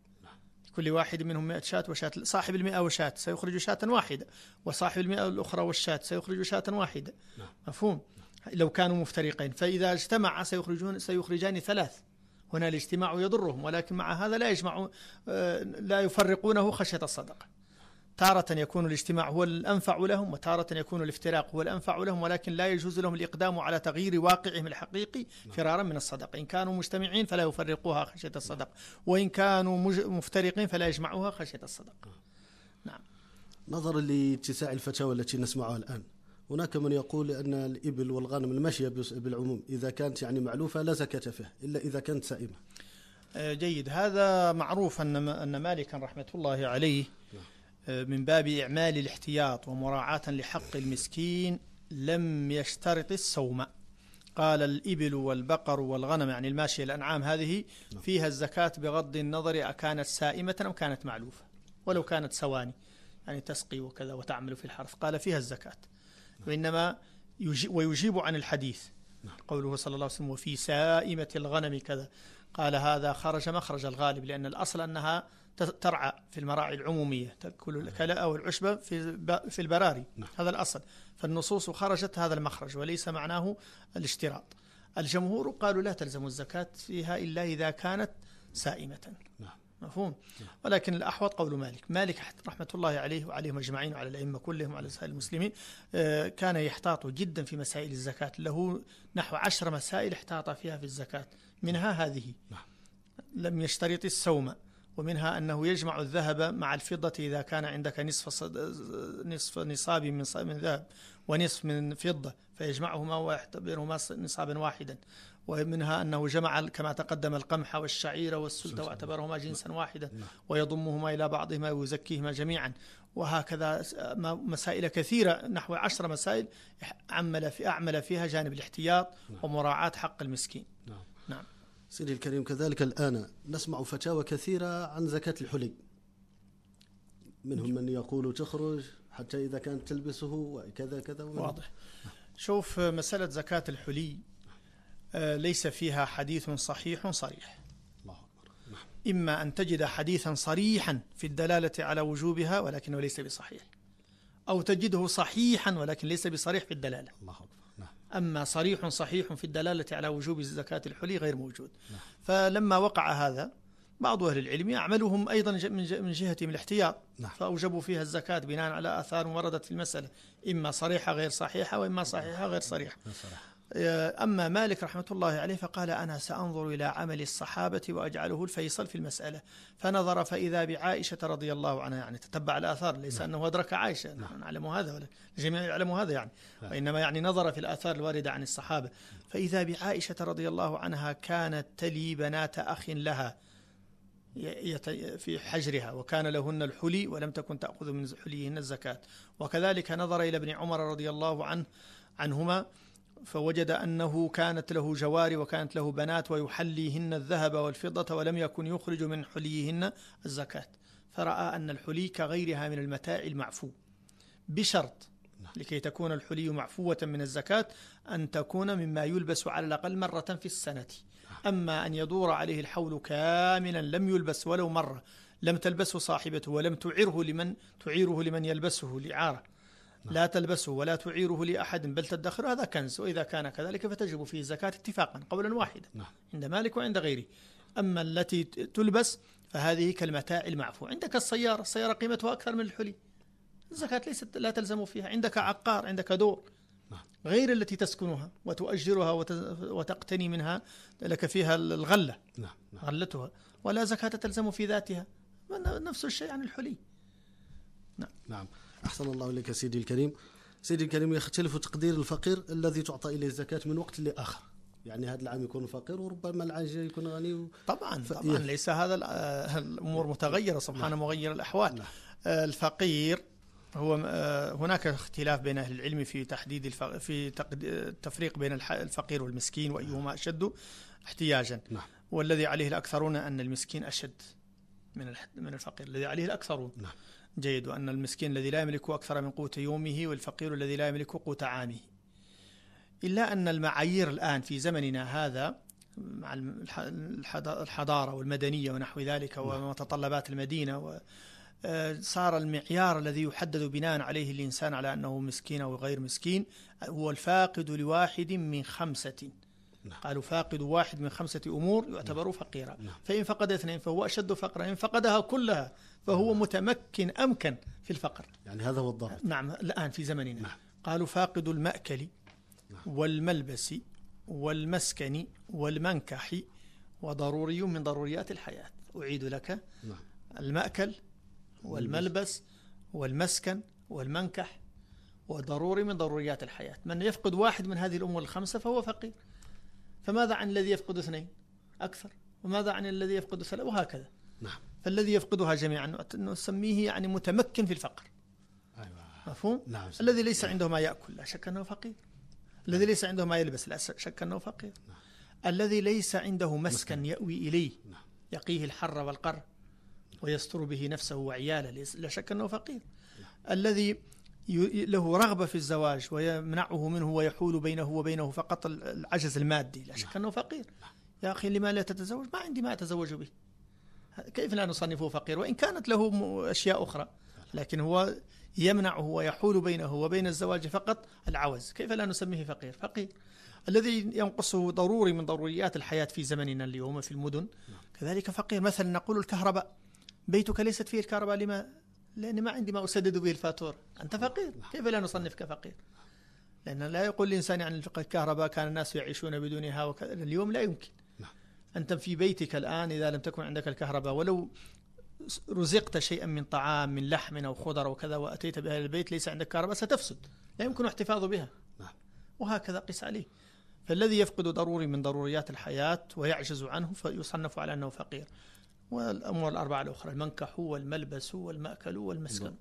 Speaker 2: كل واحد منهم مئة شاة وشاة، صاحب المئة وشاة سيخرج شاة واحدة، وصاحب المئة الأخرى والشاة سيخرج شاة واحدة. مفهوم؟ لو كانوا مفترقين، فإذا اجتمع سيخرجون سيخرجان ثلاث. هنا الاجتماع يضرهم، ولكن مع هذا لا يجمعون، لا يفرقونه خشية الصدقة. تارة يكون الاجتماع هو الأنفع لهم، وتارة يكون الافتراق هو الأنفع لهم، ولكن لا يجوز لهم الإقدام على تغيير واقعهم الحقيقي فرارا من الصدقة. إن كانوا مجتمعين فلا يفرقوها خشية الصدقة، وإن كانوا مفترقين فلا يجمعوها خشية الصدقة. نعم.
Speaker 1: نظرا لاتساع الفتاوى التي نسمعها الآن، هناك من يقول أن الإبل والغنم الماشية بالعموم إذا كانت يعني معلوفة لا زكاة فيها إلا إذا كانت سائمة.
Speaker 2: جيد. هذا معروف أن أن مالكا رحمة الله عليه من باب إعمال الاحتياط ومراعاة لحق المسكين لم يشترط السوم. قال الإبل والبقر والغنم، يعني الماشية الأنعام هذه فيها الزكاة بغض النظر أكانت سائمة أو كانت معلوفة، ولو كانت سواني يعني تسقي وكذا وتعمل في الحرث، قال فيها الزكاة. وإنما ويجيب عن الحديث قوله صلى الله عليه وسلم وفي سائمة الغنم كذا، قال هذا خرج مخرج الغالب، لأن الأصل أنها ترعى في المراعي العمومية، تأكل الكلاء والعشبة في في البراري، هذا الأصل. فالنصوص خرجت هذا المخرج، وليس معناه الاشتراط. الجمهور قالوا لا تلزم الزكاة فيها إلا إذا كانت سائمة. مفهوم؟ ولكن الأحوط قول مالك. مالك رحمة الله عليه وعليهم أجمعين وعلى الأئمة كلهم وعلى سائر المسلمين كان يحتاط جدا في مسائل الزكاة، له نحو عشر مسائل احتاط فيها في الزكاة، منها هذه لم يشترط السوم، ومنها أنه يجمع الذهب مع الفضة إذا كان عندك نصف نصف نصاب من من ذهب ونصف من فضة، فيجمعهما ويعتبرهما نصابا واحدا. ومنها أنه جمع كما تقدم القمح والشعير والسلت واعتبرهما جنسا واحدا، ويضمهما إلى بعضهما ويزكيهما جميعا. وهكذا مسائل كثيرة، نحو عشر مسائل عمل في أعمل فيها جانب الاحتياط ومراعاة حق المسكين. نعم.
Speaker 1: سيدي الكريم، كذلك الآن نسمع فتاوى كثيرة عن زكاة الحلي، منهم من يقول تخرج حتى إذا كانت تلبسه وكذا كذا.
Speaker 2: واضح. شوف، مسألة زكاة الحلي ليس فيها حديث صحيح صريح.
Speaker 1: الله أكبر.
Speaker 2: إما أن تجد حديثا صريحا في الدلالة على وجوبها ولكنه ليس بصحيح، أو تجده صحيحا ولكن ليس بصريح في الدلالة.
Speaker 1: الله أكبر.
Speaker 2: أما صريح صحيح في الدلالة على وجوب زكاة الحلي غير موجود. فلما وقع هذا بعض أهل العلم يعملهم أيضا من جهتهم الاحتياط، فأوجبوا فيها الزكاة بناء على آثار وردت في المسألة، إما صريحة غير صحيحة وإما صحيحة غير صريحة. أما مالك رحمة الله عليه فقال أنا سأنظر إلى عمل الصحابة وأجعله الفيصل في المسألة. فنظر فإذا بعائشة رضي الله عنها، يعني تتبع الآثار، ليس أنه أدرك عائشة، نحن نعلم هذا ولا الجميع يعلم هذا يعني، وإنما يعني نظر في الآثار الواردة عن الصحابة. فإذا بعائشة رضي الله عنها كانت تلي بنات أخ لها في حجرها، وكان لهن الحلي ولم تكن تأخذ من حليهن الزكاة. وكذلك نظر إلى ابن عمر رضي الله عنه عنهما فوجد أنه كانت له جواري وكانت له بنات ويحليهن الذهب والفضة ولم يكن يخرج من حليهن الزكاة، فرأى أن الحلي كغيرها من المتاع المعفو، بشرط لكي تكون الحلي معفوة من الزكاة أن تكون مما يلبس على الأقل مرة في السنة. أما أن يدور عليه الحول كاملا لم يلبس ولو مرة، لم تلبسه صاحبته ولم تعيره لمن تعيره لمن يلبسه لعارة، لا تلبسه ولا تعيره لأحد بل تدخره، هذا كنز. وإذا كان كذلك فتجب فيه الزكاة اتفاقا قولا واحدا عند مالك وعند غيره. أما التي تلبس فهذه كالمتاع المعفو. عندك السيارة، السيارة قيمتها أكثر من الحلي، الزكاة ليست لا تلزم فيها. عندك عقار، عندك دور غير التي تسكنها وتؤجرها وتقتني منها، لك فيها الغلة غلتها، ولا زكاة تلزم في ذاتها. نفس الشيء عن الحلي.
Speaker 1: نعم. نعم. أحسن الله إليك سيدي الكريم. سيدي الكريم، يختلف تقدير الفقير الذي تعطى إليه الزكاة من وقت لآخر. يعني هذا العام يكون فقير وربما العام الجاي يكون غني و...
Speaker 2: طبعا
Speaker 1: ف...
Speaker 2: طبعا ليس هذا الأمور متغيرة سبحانه مغير الأحوال.
Speaker 1: نعم.
Speaker 2: الفقير هو هناك اختلاف بين أهل العلم في تحديد الفق... في التفريق بين الفقير والمسكين وأيهما أشد احتياجا.
Speaker 1: نعم.
Speaker 2: والذي عليه الأكثرون أن المسكين أشد من من الفقير، الذي عليه الأكثرون.
Speaker 1: نعم.
Speaker 2: جيد. وأن المسكين الذي لا يملك أكثر من قوت يومه والفقير الذي لا يملك قوت عامه. إلا أن المعايير الآن في زمننا هذا مع الحضارة والمدنية ونحو ذلك ومتطلبات المدينة، صار المعيار الذي يحدد بناء عليه الإنسان على أنه مسكين أو غير مسكين هو الفاقد لواحد من خمسة.
Speaker 1: نعم.
Speaker 2: قالوا فاقد واحد من خمسة أمور يعتبر فقيرا.
Speaker 1: نعم.
Speaker 2: فإن فقد اثنين فهو أشد فقرا، إن فقدها كلها فهو متمكن أمكن في الفقر.
Speaker 1: يعني هذا هو الضابط.
Speaker 2: نعم الآن في زمننا.
Speaker 1: نعم.
Speaker 2: قالوا فاقد المأكل والملبس والمسكن والمنكح وضروري من ضروريات الحياة. أعيد لك.
Speaker 1: نعم.
Speaker 2: المأكل والملبس والمسكن والمنكح وضروري من ضروريات الحياة. من يفقد واحد من هذه الأمور الخمسة فهو فقير. فماذا عن الذي يفقد اثنين؟ أكثر. وماذا عن الذي يفقد ثلاثة؟ وهكذا.
Speaker 1: نعم.
Speaker 2: فالذي يفقدها جميعا نسميه يعني متمكن في الفقر.
Speaker 1: أيوة.
Speaker 2: مفهوم؟
Speaker 1: نعم.
Speaker 2: الذي ليس عنده ما يأكل لا شك أنه فقير. الذي ليس عنده ما يلبس لا شك أنه فقير.
Speaker 1: نعم.
Speaker 2: الذي ليس عنده مسكن, مسكن يأوي إليه
Speaker 1: نعم.
Speaker 2: يقيه الحر والقر ويستر به نفسه وعياله لا شك أنه فقير. نعم. الذي له رغبة في الزواج ويمنعه منه ويحول بينه وبينه فقط العجز المادي لا شك أنه فقير. يا أخي لما لا تتزوج؟ ما عندي ما أتزوج به. كيف لا نصنفه فقير وإن كانت له أشياء أخرى، لكن هو يمنعه ويحول بينه وبين الزواج فقط العوز، كيف لا نسميه فقير؟ فقير. الذي ينقصه ضروري من ضروريات الحياة في زمننا اليوم في المدن كذلك فقير. مثلا نقول الكهرباء، بيتك ليست فيه الكهرباء، لما؟ لأني ما عندي ما أسدد به الفاتورة. أنت فقير، كيف لا نصنفك فقير؟ لأن لا يقول الإنسان عن الكهرباء كان الناس يعيشون بدونها وكذا، اليوم لا يمكن. أنت في بيتك الآن إذا لم تكن عندك الكهرباء ولو رزقت شيئا من طعام من لحم أو خضر وكذا وأتيت بها البيت ليس عندك كهرباء ستفسد، لا يمكن احتفاظ بها. وهكذا قس عليه. فالذي يفقد ضروري من ضروريات الحياة ويعجز عنه فيصنف على أنه فقير. والأمور الأربعة الأخرى المنكح والملبس والمأكل والمسكن.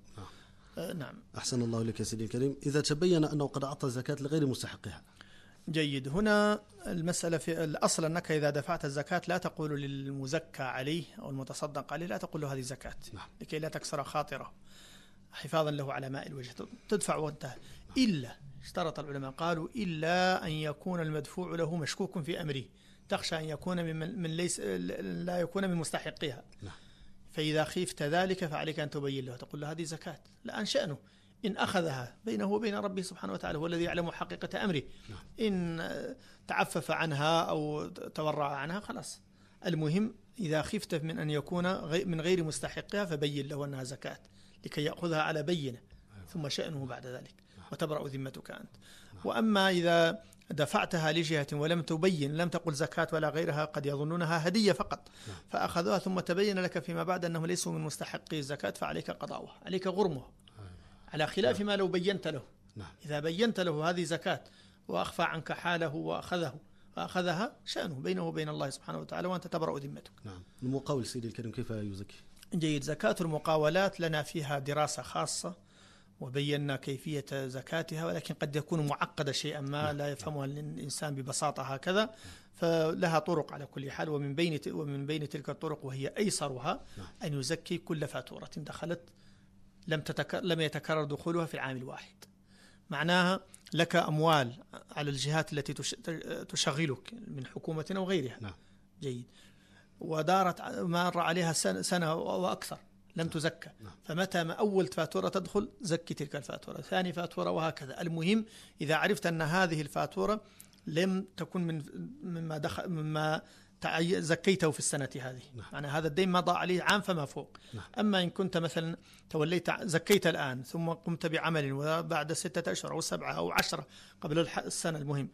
Speaker 2: آه نعم.
Speaker 1: أحسن الله لك يا سيدي الكريم. إذا تبين أنه قد أعطى الزكاة لغير مستحقها.
Speaker 2: جيد. هنا المسألة في الأصل أنك إذا دفعت الزكاة لا تقول للمزكى عليه أو المتصدق عليه لا تقول له هذه زكاة. نعم. لكي لا تكسر خاطره حفاظا له على ماء الوجه، تدفع وانتهى. إلا اشترط العلماء قالوا إلا أن يكون المدفوع له مشكوك في أمره، تخشى أن يكون من, من ليس لا يكون من مستحقها. نعم. فإذا خيفت ذلك فعليك أن تبين له، تقول له هذه زكاة الآن شأنه إن أخذها بينه وبين ربه سبحانه وتعالى هو الذي يعلم حقيقة أمره. نعم. إن تعفف عنها أو تورع عنها خلاص. المهم إذا خفت من أن يكون غي من غير مستحقها فبين له أنها زكاة لكي يأخذها على بينة. أيوة. ثم شأنه بعد ذلك. نعم. وتبرأ ذمتك أنت. نعم. وأما إذا دفعتها لجهة ولم تبين لم تقل زكاة ولا غيرها قد يظنونها هدية فقط. نعم. فأخذوها ثم تبين لك فيما بعد أنهم ليسوا من مستحقي الزكاة فعليك قضاؤها، عليك غرمها. على خلاف ما لو بينت له. نعم. إذا بينت له هذه زكاة وأخفى عنك حاله وأخذه وأخذها شأنه بينه وبين الله سبحانه وتعالى وأنت تبرأ ذمتك.
Speaker 1: نعم. المقاول سيدي الكريم كيف يزكي؟ جيد.
Speaker 2: زكاة المقاولات لنا فيها دراسة خاصة وبينا كيفية زكاتها، ولكن قد يكون معقدة شيئا ما. نعم. لا يفهمها الإنسان ببساطة هكذا. نعم. فلها طرق على كل حال، ومن بين ومن بين تلك الطرق وهي أيسرها. نعم. أن يزكي كل فاتورة دخلت لم تتك... لم يتكرر دخولها في العام الواحد. معناها لك أموال على الجهات التي تش... تشغلك من حكومة أو غيرها. نعم. جيد. ودارت مر عليها سنة, سنة وأكثر لم تزكى. نعم. فمتى ما أول فاتورة تدخل زكي تلك الفاتورة، ثاني فاتورة وهكذا. المهم إذا عرفت أن هذه الفاتورة لم تكن من مما دخل مما زكيته في السنة هذه. نعم. معنى هذا الدين مضى عليه عام فما فوق. نعم. أما إن كنت مثلا توليت زكيت الآن ثم قمت بعمل وبعد ستة أشهر أو سبعة أو عشرة قبل السنة المهم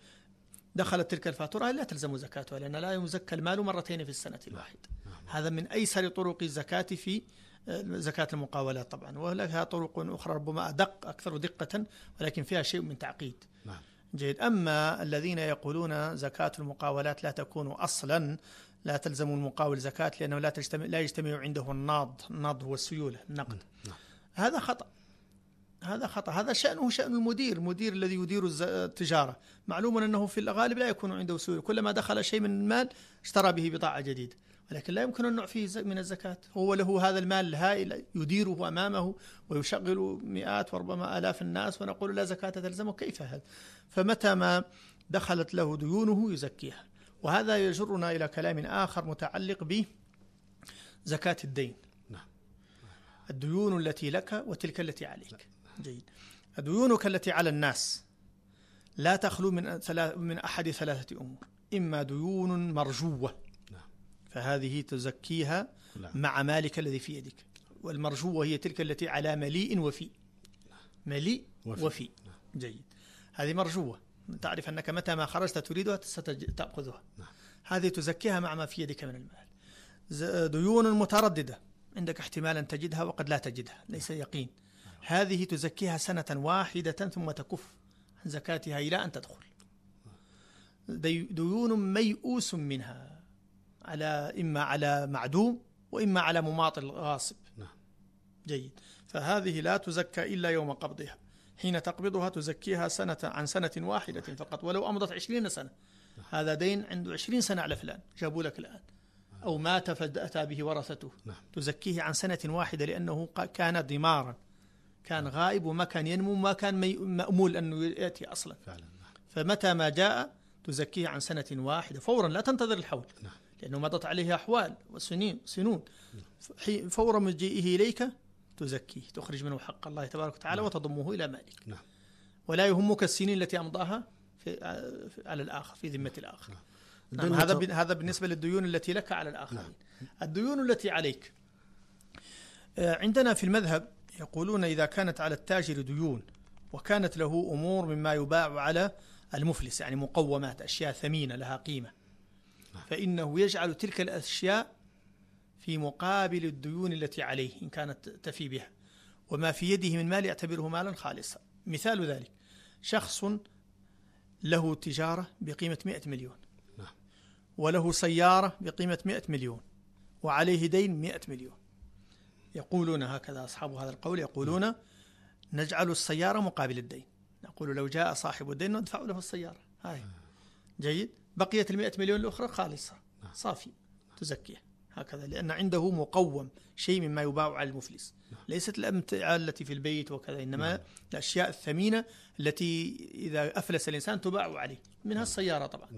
Speaker 2: دخلت تلك الفاتورة لا تلزم زكاتها، لأن لا يزكى المال مرتين في السنة الواحدة. نعم. هذا من أيسر طرق الزكاة في زكاة المقاولات طبعا، ولها طرق أخرى ربما أدق أكثر دقة ولكن فيها شيء من تعقيد. نعم. جيد. أما الذين يقولون زكاة المقاولات لا تكون أصلا، لا تلزم المقاول زكاة لأنه لا تجتمع لا يجتمع عنده الناض، الناض هو السيولة، النقد. هذا خطأ، هذا خطأ. هذا شأنه شأن المدير، المدير الذي يدير التجارة معلوم أنه في الغالب لا يكون عنده سيولة، كلما دخل شيء من المال اشترى به بضاعة جديدة، ولكن لا يمكن أن نعفيه من الزكاة. هو له هذا المال الهائل يديره أمامه ويشغل مئات وربما آلاف الناس ونقول لا زكاة تلزمه، كيف هذا؟ فمتى ما دخلت له ديونه يزكيها. وهذا يجرنا إلى كلام آخر متعلق بزكاة الدين. الديون التي لك وتلك التي عليك. جيد. ديونك التي على الناس لا تخلو من من أحد ثلاثة أمور: إما ديون مرجوة فهذه تزكيها مع مالك الذي في يدك، والمرجوة هي تلك التي على مليء وفي، مليء وفي. جيد. هذه مرجوة، تعرف أنك متى ما خرجت تريدها ستأخذها، هذه تزكيها مع ما في يدك من المال. ديون مترددة، عندك احتمال أن تجدها وقد لا تجدها، ليس يقين، هذه تزكيها سنة واحدة ثم تكف عن زكاتها إلى أن تدخل. ديون ميؤوس منها، على إما على معدوم وإما على مماطل غاصب. جيد. فهذه لا تزكى إلا يوم قبضها، حين تقبضها تزكيها سنة عن سنة واحدة فقط، ولو أمضت عشرين سنة. هذا دين عنده عشرين سنة على فلان، جابوا لك الآن، أو مات فأتى به ورثته، تزكيه عن سنة واحدة لأنه كان ضمارا، كان غائب وما كان ينمو، ما كان مأمول أنه يأتي أصلا. فمتى ما جاء تزكيه عن سنة واحدة فورا، لا تنتظر الحول، لأنه مضت عليه أحوال وسنين سنون. فور مجيئه إليك تزكيه، تخرج منه حق الله تبارك وتعالى وتضمه إلى مالك، ولا يهمك السنين التي أمضاها في على الآخر في ذمة الآخر. نعم. هذا هذا بالنسبة للديون التي لك على الآخرين. نعم. الديون التي عليك، عندنا في المذهب يقولون إذا كانت على التاجر ديون وكانت له أمور مما يباع على المفلس، يعني مقومات، أشياء ثمينة لها قيمة، فإنه يجعل تلك الأشياء في مقابل الديون التي عليه إن كانت تفي بها، وما في يده من مال يعتبره مالا خالصا. مثال ذلك: شخص له تجارة بقيمة مئة مليون، وله سيارة بقيمة مئة مليون، وعليه دين مئة مليون. يقولون هكذا أصحاب هذا القول، يقولون نجعل السيارة مقابل الدين، نقول لو جاء صاحب الدين ندفع له السيارة هاي. جيد. بقية المئة مليون الأخرى خالصة صافي تزكيه هكذا، لأن عنده مقوم شيء مما يباع على المفلس، ليست الأمتعة التي في البيت وكذا، إنما الأشياء الثمينة التي إذا أفلس الإنسان تباع عليه، منها السيارة طبعا.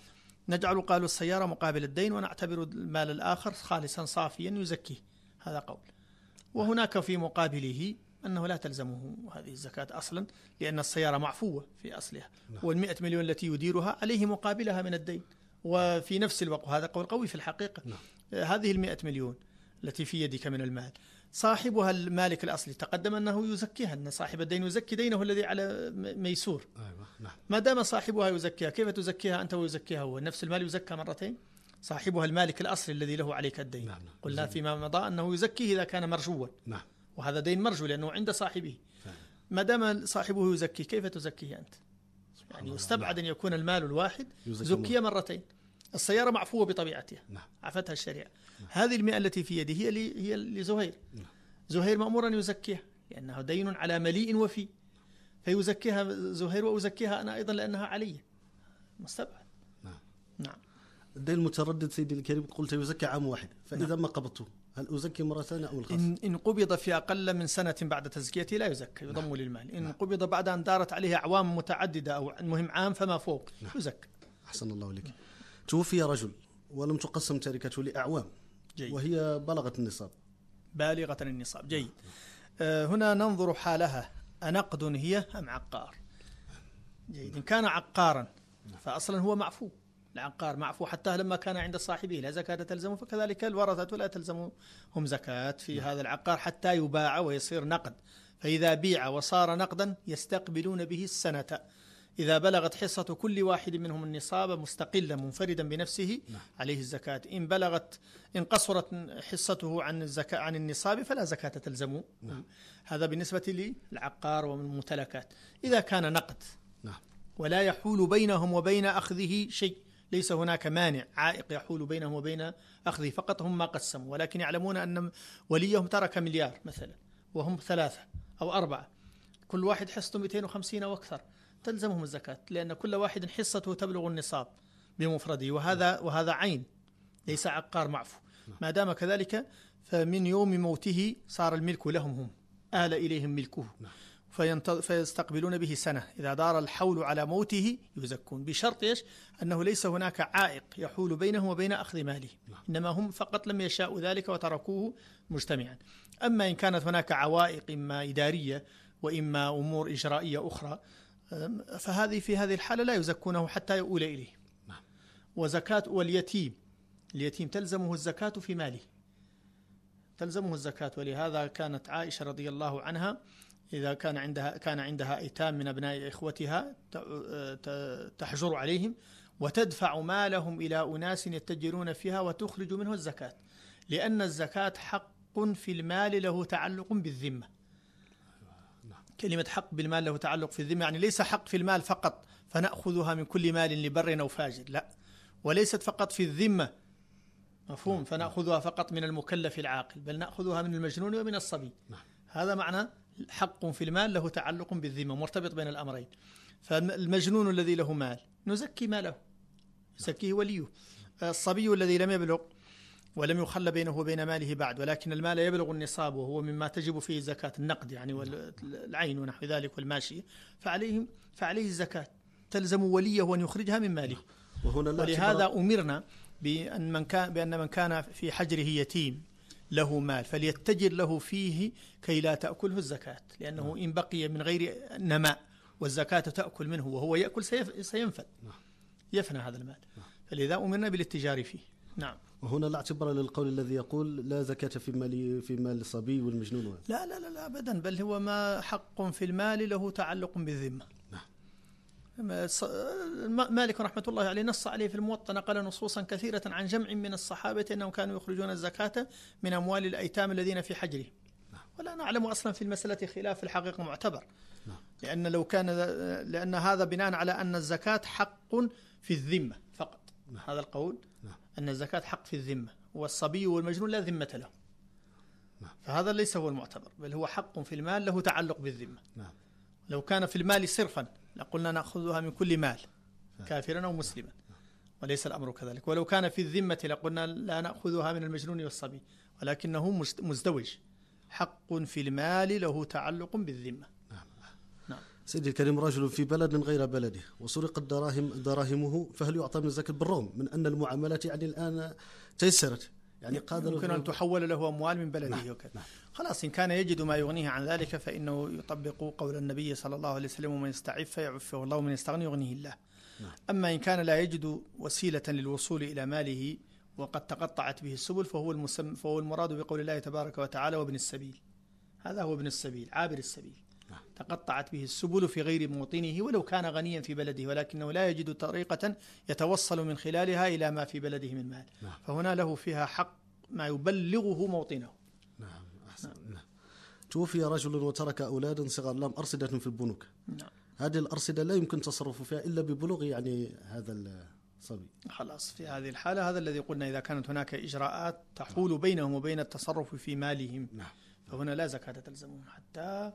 Speaker 2: نجعل قالوا السيارة مقابل الدين ونعتبر المال الآخر خالصا صافيا يزكيه، هذا قول. وهناك في مقابله أنه لا تلزمه هذه الزكاة أصلا، لأن السيارة معفوة في أصلها، والمئة مليون التي يديرها عليه مقابلها من الدين. وفي نفس الوقت هذا قول قوي في الحقيقة، هذه المئة مليون التي في يدك من المال صاحبها المالك الأصلي تقدم أنه يزكيها، أن صاحب الدين يزكي دينه الذي على ميسور. ما دام صاحبها يزكيها، كيف تزكيها أنت ويزكيها هو؟ نفس المال يزكى مرتين؟ صاحبها المالك الأصلي الذي له عليك الدين. نعم. قلنا فيما مضى أنه يزكيه إذا كان مرجوا. نعم. وهذا دين مرجو لأنه عند صاحبه. ما دام صاحبه يزكي كيف تزكيه أنت؟ يعني يستبعد أن يكون المال الواحد زكية مرتين. السيارة معفوة بطبيعتها. نعم. عفتها الشريعة. نعم. هذه المئة التي في يده هي هي لزهير. نعم. زهير مأمور أن يزكيها لأنه دين على مليء وفي، فيزكيها زهير وأزكيها أنا أيضا لأنها علي. مستبعد.
Speaker 1: نعم.
Speaker 2: نعم.
Speaker 1: الدين المتردد سيدي الكريم قلت يزكى عام واحد، فإذا نعم. ما قبضته هل أزكي مرة ثانية أو الخاص؟
Speaker 2: إن, إن قبض في أقل من سنة بعد تزكيته لا يزكى، يضم نعم. للمال. إن نعم. قبض بعد أن دارت عليه أعوام متعددة أو مهم عام فما فوق نعم. يزكى.
Speaker 1: أحسن الله لك. نعم. توفي رجل ولم تقسم تركته لأعوام، جيد. وهي بلغت النصاب،
Speaker 2: بالغة النصاب. جيد. آه هنا ننظر حالها، أنقد هي أم عقار؟ جيد. إن كان عقارا فأصلا هو معفو، العقار معفو حتى لما كان عند صاحبه لا زكاة تلزمه، فكذلك الورثة لا تلزمهم زكاة في هذا العقار حتى يباع ويصير نقد. فإذا بيع وصار نقدا يستقبلون به السنة، إذا بلغت حصة كل واحد منهم النصاب مستقلا منفردا بنفسه عليه الزكاة. إن بلغت إن قصرت حصته عن الزكاة عن النصاب فلا زكاة تلزمه. هذا بالنسبة للعقار والممتلكات. إذا كان نقد ولا يحول بينهم وبين أخذه شيء، ليس هناك مانع عائق يحول بينهم وبين أخذه، فقط هم ما قسموا، ولكن يعلمون أن وليهم ترك مليار مثلا وهم ثلاثة أو أربعة، كل واحد حصته مئتين وخمسين أو أكثر، تلزمهم الزكاة، لأن كل واحد حصته تبلغ النصاب بمفرده، وهذا وهذا عين ليس عقار معفو. ما دام كذلك فمن يوم موته صار الملك لهم هم، آل إليهم ملكه، فيستقبلون به سنة، إذا دار الحول على موته يزكون، بشرط إيش؟ أنه ليس هناك عائق يحول بينهم وبين أخذ ماله، إنما هم فقط لم يشاءوا ذلك وتركوه مجتمعا. أما إن كانت هناك عوائق إما إدارية وإما أمور إجرائية أخرى، فهذه في هذه الحالة لا يزكونه حتى يؤول إليه. وزكاة واليتيم، اليتيم تلزمه الزكاة في ماله، تلزمه الزكاة، ولهذا كانت عائشة رضي الله عنها إذا كان عندها كان عندها أيتام من أبناء إخوتها تحجر عليهم وتدفع مالهم إلى أناس يتجرون فيها وتخرج منه الزكاة، لأن الزكاة حق في المال له تعلق بالذمة. كلمة حق بالمال له تعلق في الذمة يعني ليس حق في المال فقط فنأخذها من كل مال لبر أو فاجر، لا، وليست فقط في الذمة مفهوم فنأخذها فقط من المكلف العاقل، بل نأخذها من المجنون ومن الصبي. هذا معنى حق في المال له تعلق بالذمة، مرتبط بين الأمرين. فالمجنون الذي له مال نزكي ماله، يزكيه وليه. الصبي الذي لم يبلغ ولم يخل بينه وبين ماله بعد، ولكن المال يبلغ النصاب وهو مما تجب فيه زكاة النقد يعني والعين ونحو ذلك والماشية، فعليه فعليه الزكاة، تلزم وليه وأن يخرجها من ماله. ولهذا أمرنا بأن من كان بأن من كان في حجره يتيم له مال فليتجر له فيه كي لا تأكله الزكاة، لأنه إن بقي من غير نماء والزكاة تأكل منه وهو يأكل سينفد، يفنى هذا المال، فلذا أمرنا بالاتجار فيه. نعم.
Speaker 1: وهنا لا اعتبار للقول الذي يقول لا زكاة في مال في مال الصبي والمجنون.
Speaker 2: لا لا لا, لا أبدا، بل هو ما حق في المال له تعلق بالذمة. مالك رحمة الله عليه نص عليه في الموطأ، نقل نصوصا كثيرة عن جمع من الصحابة أنهم كانوا يخرجون الزكاة من أموال الأيتام الذين في حجره، ولا نعلم أصلا في المسألة خلاف في الحقيقة معتبر، لأن لو كان لأن هذا بناء على أن الزكاة حق في الذمة فقط، هذا القول أن الزكاة حق في الذمة، والصبي والمجنون لا ذمة له، فهذا ليس هو المعتبر، بل هو حق في المال له تعلق بالذمة. لو كان في المال صرفا لقلنا نأخذها من كل مال كافرا أو مسلما، وليس الأمر كذلك. ولو كان في الذمة لقلنا لا نأخذها من المجنون والصبي، ولكنه مزدوج، حق في المال له تعلق بالذمة.
Speaker 1: نعم. سيدي الكريم، رجل في بلد غير بلده وسرقت دراهم دراهمه، فهل يعطى من الزكاة بالرغم من أن المعاملات يعني الآن تيسرت؟ يعني قادر
Speaker 2: يمكن أن تحول له أموال من بلده. نعم. وكذا. نعم. خلاص، إن كان يجد ما يغنيه عن ذلك فإنه يطبق قول النبي صلى الله عليه وسلم: ومن يستعف يعفه الله ومن يستغني يغنيه الله. نعم. أما إن كان لا يجد وسيلة للوصول إلى ماله وقد تقطعت به السبل فهو المسم فهو المراد بقول الله تبارك وتعالى: وابن السبيل. هذا هو ابن السبيل، عابر السبيل. نعم. تقطعت به السبل في غير موطنه ولو كان غنيا في بلده، ولكنه لا يجد طريقة يتوصل من خلالها إلى ما في بلده من مال. نعم. فهنا له فيها حق ما يبلغه موطنه.
Speaker 1: نعم. أحسن. نعم. توفي رجل وترك أولادا صغار لهم أرصدة في البنوك.
Speaker 2: نعم.
Speaker 1: هذه الأرصدة لا يمكن تصرف فيها إلا ببلوغ يعني هذا الصبي.
Speaker 2: خلاص، في هذه الحالة هذا الذي قلنا، إذا كانت هناك إجراءات تحول نعم. بينهم وبين التصرف في مالهم. نعم. فهنا لا زكاة تلزمهم حتى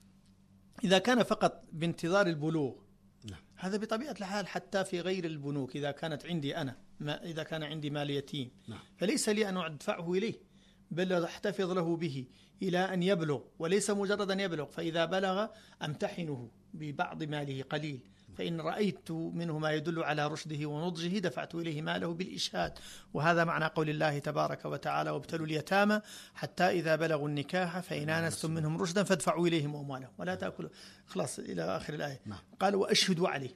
Speaker 2: إذا كان فقط بانتظار البلوغ. نعم. هذا بطبيعة الحال حتى في غير البنوك، إذا كانت عندي أنا ما إذا كان عندي مال يتيم. نعم. فليس لي أن أدفعه إليه، بل أحتفظ له به إلى أن يبلغ، وليس مجرد أن يبلغ، فإذا بلغ أمتحنه ببعض ماله قليل، فإن رأيت منه ما يدل على رشده ونضجه دفعت إليه ماله بالإشهاد. وهذا معنى قول الله تبارك وتعالى: وابتلوا اليتامى حتى إذا بلغوا النكاح فإن آنستم منهم رشدا فادفعوا إليهم أموالهم ولا تأكلوا، خلاص إلى آخر الآية. قال: وأشهدوا عليه.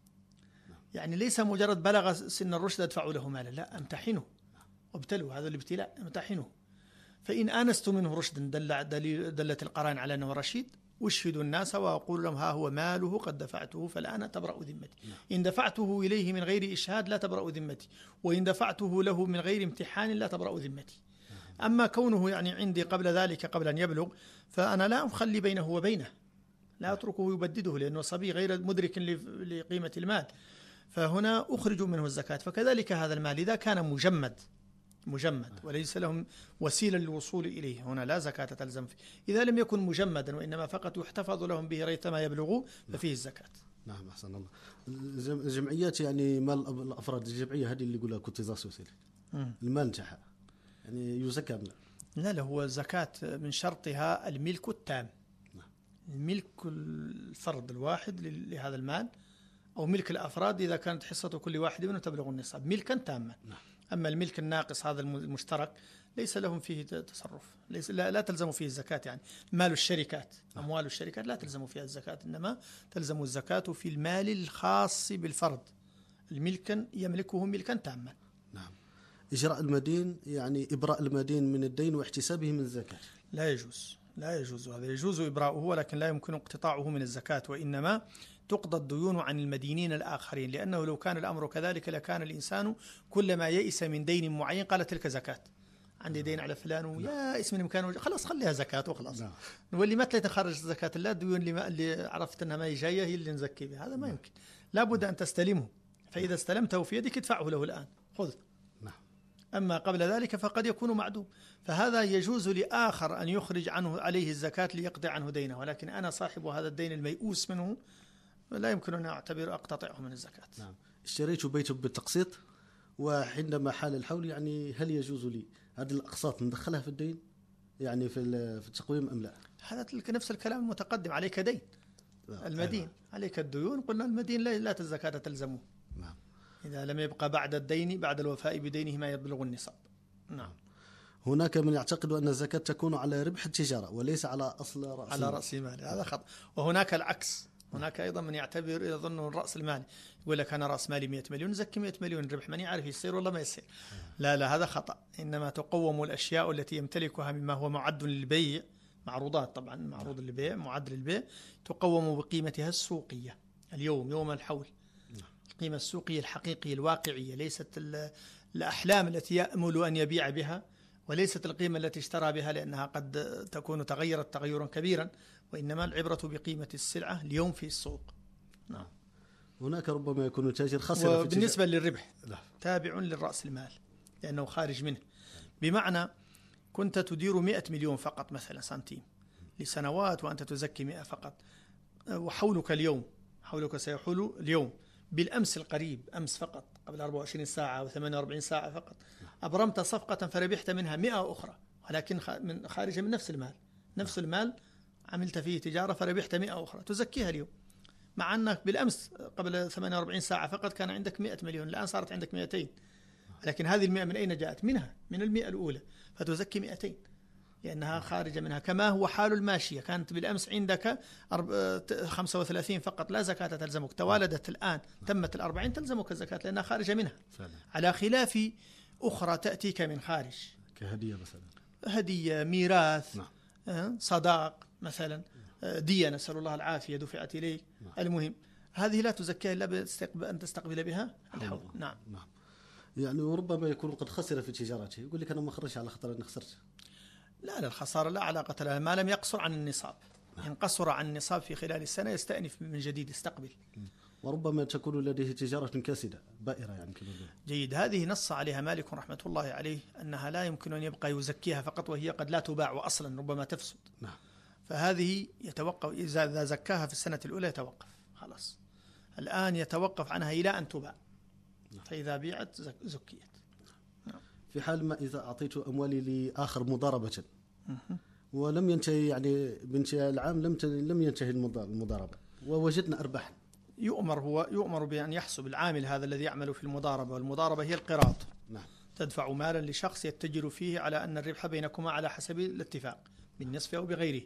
Speaker 2: يعني ليس مجرد بلغ سن الرشد ادفعوا له مالا، لا، امتحنه وابتلوا، هذا الابتلاء، امتحنه. فإن آنستم منه رشدا دل دلت القرائن على أنه رشيد، أشهدوا الناس وأقول لهم: ها هو ماله قد دفعته فالآن تبرأ ذمتي. إن دفعته إليه من غير إشهاد لا تبرأ ذمتي، وإن دفعته له من غير امتحان لا تبرأ ذمتي. أما كونه يعني عندي قبل ذلك قبل أن يبلغ، فأنا لا أخلي بينه وبينه، لا أتركه يبدده لأنه صبي غير مدرك لقيمة المال، فهنا أخرج منه الزكاة. فكذلك هذا المال إذا كان مجمد مجمد وليس لهم وسيلة للوصول إليه هنا لا زكاة تلزم فيه. إذا لم يكن مجمدا وإنما فقط يحتفظ لهم به ريثما يبلغوا ففيه الزكاة.
Speaker 1: نعم أحسن الله. الجمعيات يعني مال الأفراد الجمعية هذه اللي يقولها كوتيزاسيون المال تاعها يعني يزكى من
Speaker 2: لا لا هو الزكاة من شرطها الملك التام. نعم. الملك الفرد الواحد لهذا المال أو ملك الأفراد إذا كانت حصة كل واحد منهم تبلغ النصاب ملكا تاما. نعم. أما الملك الناقص هذا المشترك ليس لهم فيه تصرف، ليس لا, لا تلزم فيه الزكاة. يعني مال الشركات أموال الشركات لا تلزم فيها الزكاة، إنما تلزم الزكاة في المال الخاص بالفرد الملكا يملكه ملكا تاما.
Speaker 1: نعم. إجراء المدين يعني إبراء المدين من الدين واحتسابه من الزكاة
Speaker 2: لا يجوز، لا يجوز. هذا يجوز إبراؤه ولكن لا يمكن اقتطاعه من الزكاة، وإنما تقضى الديون عن المدينين الآخرين، لأنه لو كان الأمر كذلك لكان الإنسان كلما يئس من دين معين قال تلك زكاة، عندي دين على فلان ويائس من مكانه خلاص خليها زكاة وخلاص. واللي ما تليت خرج زكاة الله الديون اللي, اللي عرفت أنها ما هي جاية هي اللي نزكي بها، هذا ما يمكن. لابد أن تستلمه، فإذا استلمته في يدك ادفعه له الآن خذ. أما قبل ذلك فقد يكون معدوم، فهذا يجوز لآخر أن يخرج عنه عليه الزكاة ليقضي عنه دينه، ولكن أنا صاحب هذا الدين الميؤوس منه لا يمكن أن أعتبر أقتطعه من الزكاة.
Speaker 1: نعم. اشتريت بيت بالتقسيط وعندما حال الحول يعني هل يجوز لي هذه الأقساط ندخلها في الدين يعني في في التقويم أم لا؟
Speaker 2: هذا نفس الكلام المتقدم، عليك دين المدين. أيوة. عليك الديون، قلنا المدين لا, لا الزكاة تلزمه. نعم. إذا لم يبقى بعد الدين بعد الوفاء بدينه ما يبلغ النصاب. نعم.
Speaker 1: هناك من يعتقد أن الزكاة تكون على ربح التجارة وليس على أصل رأس
Speaker 2: على رأس المال، هذا خطأ. وهناك العكس، هناك أيضا من يعتبر يظن الرأس المال، يقول لك أنا رأس مالي مئة مليون زكي مئة مليون ربح ماني عارف يصير ولا ما يصير. لا لا هذا خطأ، إنما تقوم الأشياء التي يمتلكها مما هو معد للبيع، معروضات طبعا معروض للبيع معد للبيع، تقوم بقيمتها السوقية اليوم يوم الحول، القيمة السوقية الحقيقية الواقعية، ليست الأحلام التي يأمل أن يبيع بها، وليست القيمة التي اشترى بها لأنها قد تكون تغيرت تغيرا كبيرا، وإنما العبرة بقيمة السلعة اليوم في السوق. نعم.
Speaker 1: هناك ربما يكون تاجر خسر.
Speaker 2: وبالنسبة للربح تابع للرأس المال لأنه خارج منه، بمعنى كنت تدير مئة مليون فقط مثلا سنتيم لسنوات وأنت تزكي مئة فقط، وحولك اليوم حولك سيحول اليوم بالأمس القريب أمس فقط قبل أربعة وعشرين ساعة أو ثمانية وأربعين ساعة فقط أبرمت صفقة فربحت منها مئة أخرى، ولكن من خارجة من نفس المال، نفس المال عملت فيه تجارة فربحت مئة أخرى تزكيها اليوم، مع أنك بالأمس قبل ثمانية وأربعين ساعة فقط كان عندك مئة مليون، الآن صارت عندك مئتين، لكن هذه المئة من أين جاءت؟ منها من المئة الأولى، فتزكي مئتين لأنها خارجة منها. كما هو حال الماشية، كانت بالأمس عندك خمسة وثلاثين فقط لا زكاة تلزمك، توالدت الآن تمت الأربعين تلزمك الزكاة لأنها خارجة منها فعلا. على خلاف أخرى تأتيك من خارج
Speaker 1: كهدية مثلا،
Speaker 2: هدية ميراث نعم. صداق مثلا، دية نسأل الله العافية دفعت إليك نعم. المهم هذه لا تزكيها إلا أن تستقبل بها الحول. نعم.
Speaker 1: نعم. يعني وربما يكون قد خسر في تجارته، يقول لك أنا ما خرجش على خطر أني خسرت.
Speaker 2: لا لا الخسارة لا علاقة لها ما لم يقصر عن النصاب. نعم. إن قصر عن النصاب في خلال السنة يستأنف من جديد يستقبل.
Speaker 1: وربما تكون لديه تجارة كاسدة بائرة يعني كما
Speaker 2: جيد. هذه نص عليها مالك رحمة الله عليه أنها لا يمكن أن يبقى يزكيها فقط وهي قد لا تباع أصلا ربما تفسد. نعم. فهذه يتوقف إذا زكاها في السنة الأولى يتوقف خلاص، الآن يتوقف عنها إلى أن تباع. نعم. فإذا بيعت زكيت.
Speaker 1: نعم. في حال ما إذا أعطيت أموالي لآخر مضاربة ولم ينتهي يعني بانتهاء العام لم لم ينتهي المضاربة ووجدنا أرباحا،
Speaker 2: يؤمر هو يؤمر بأن يحسب العامل هذا الذي يعمل في المضاربة، والمضاربة هي القراض. نعم. تدفع مالا لشخص يتجر فيه على أن الربح بينكما على حسب الاتفاق بالنصف أو بغيره،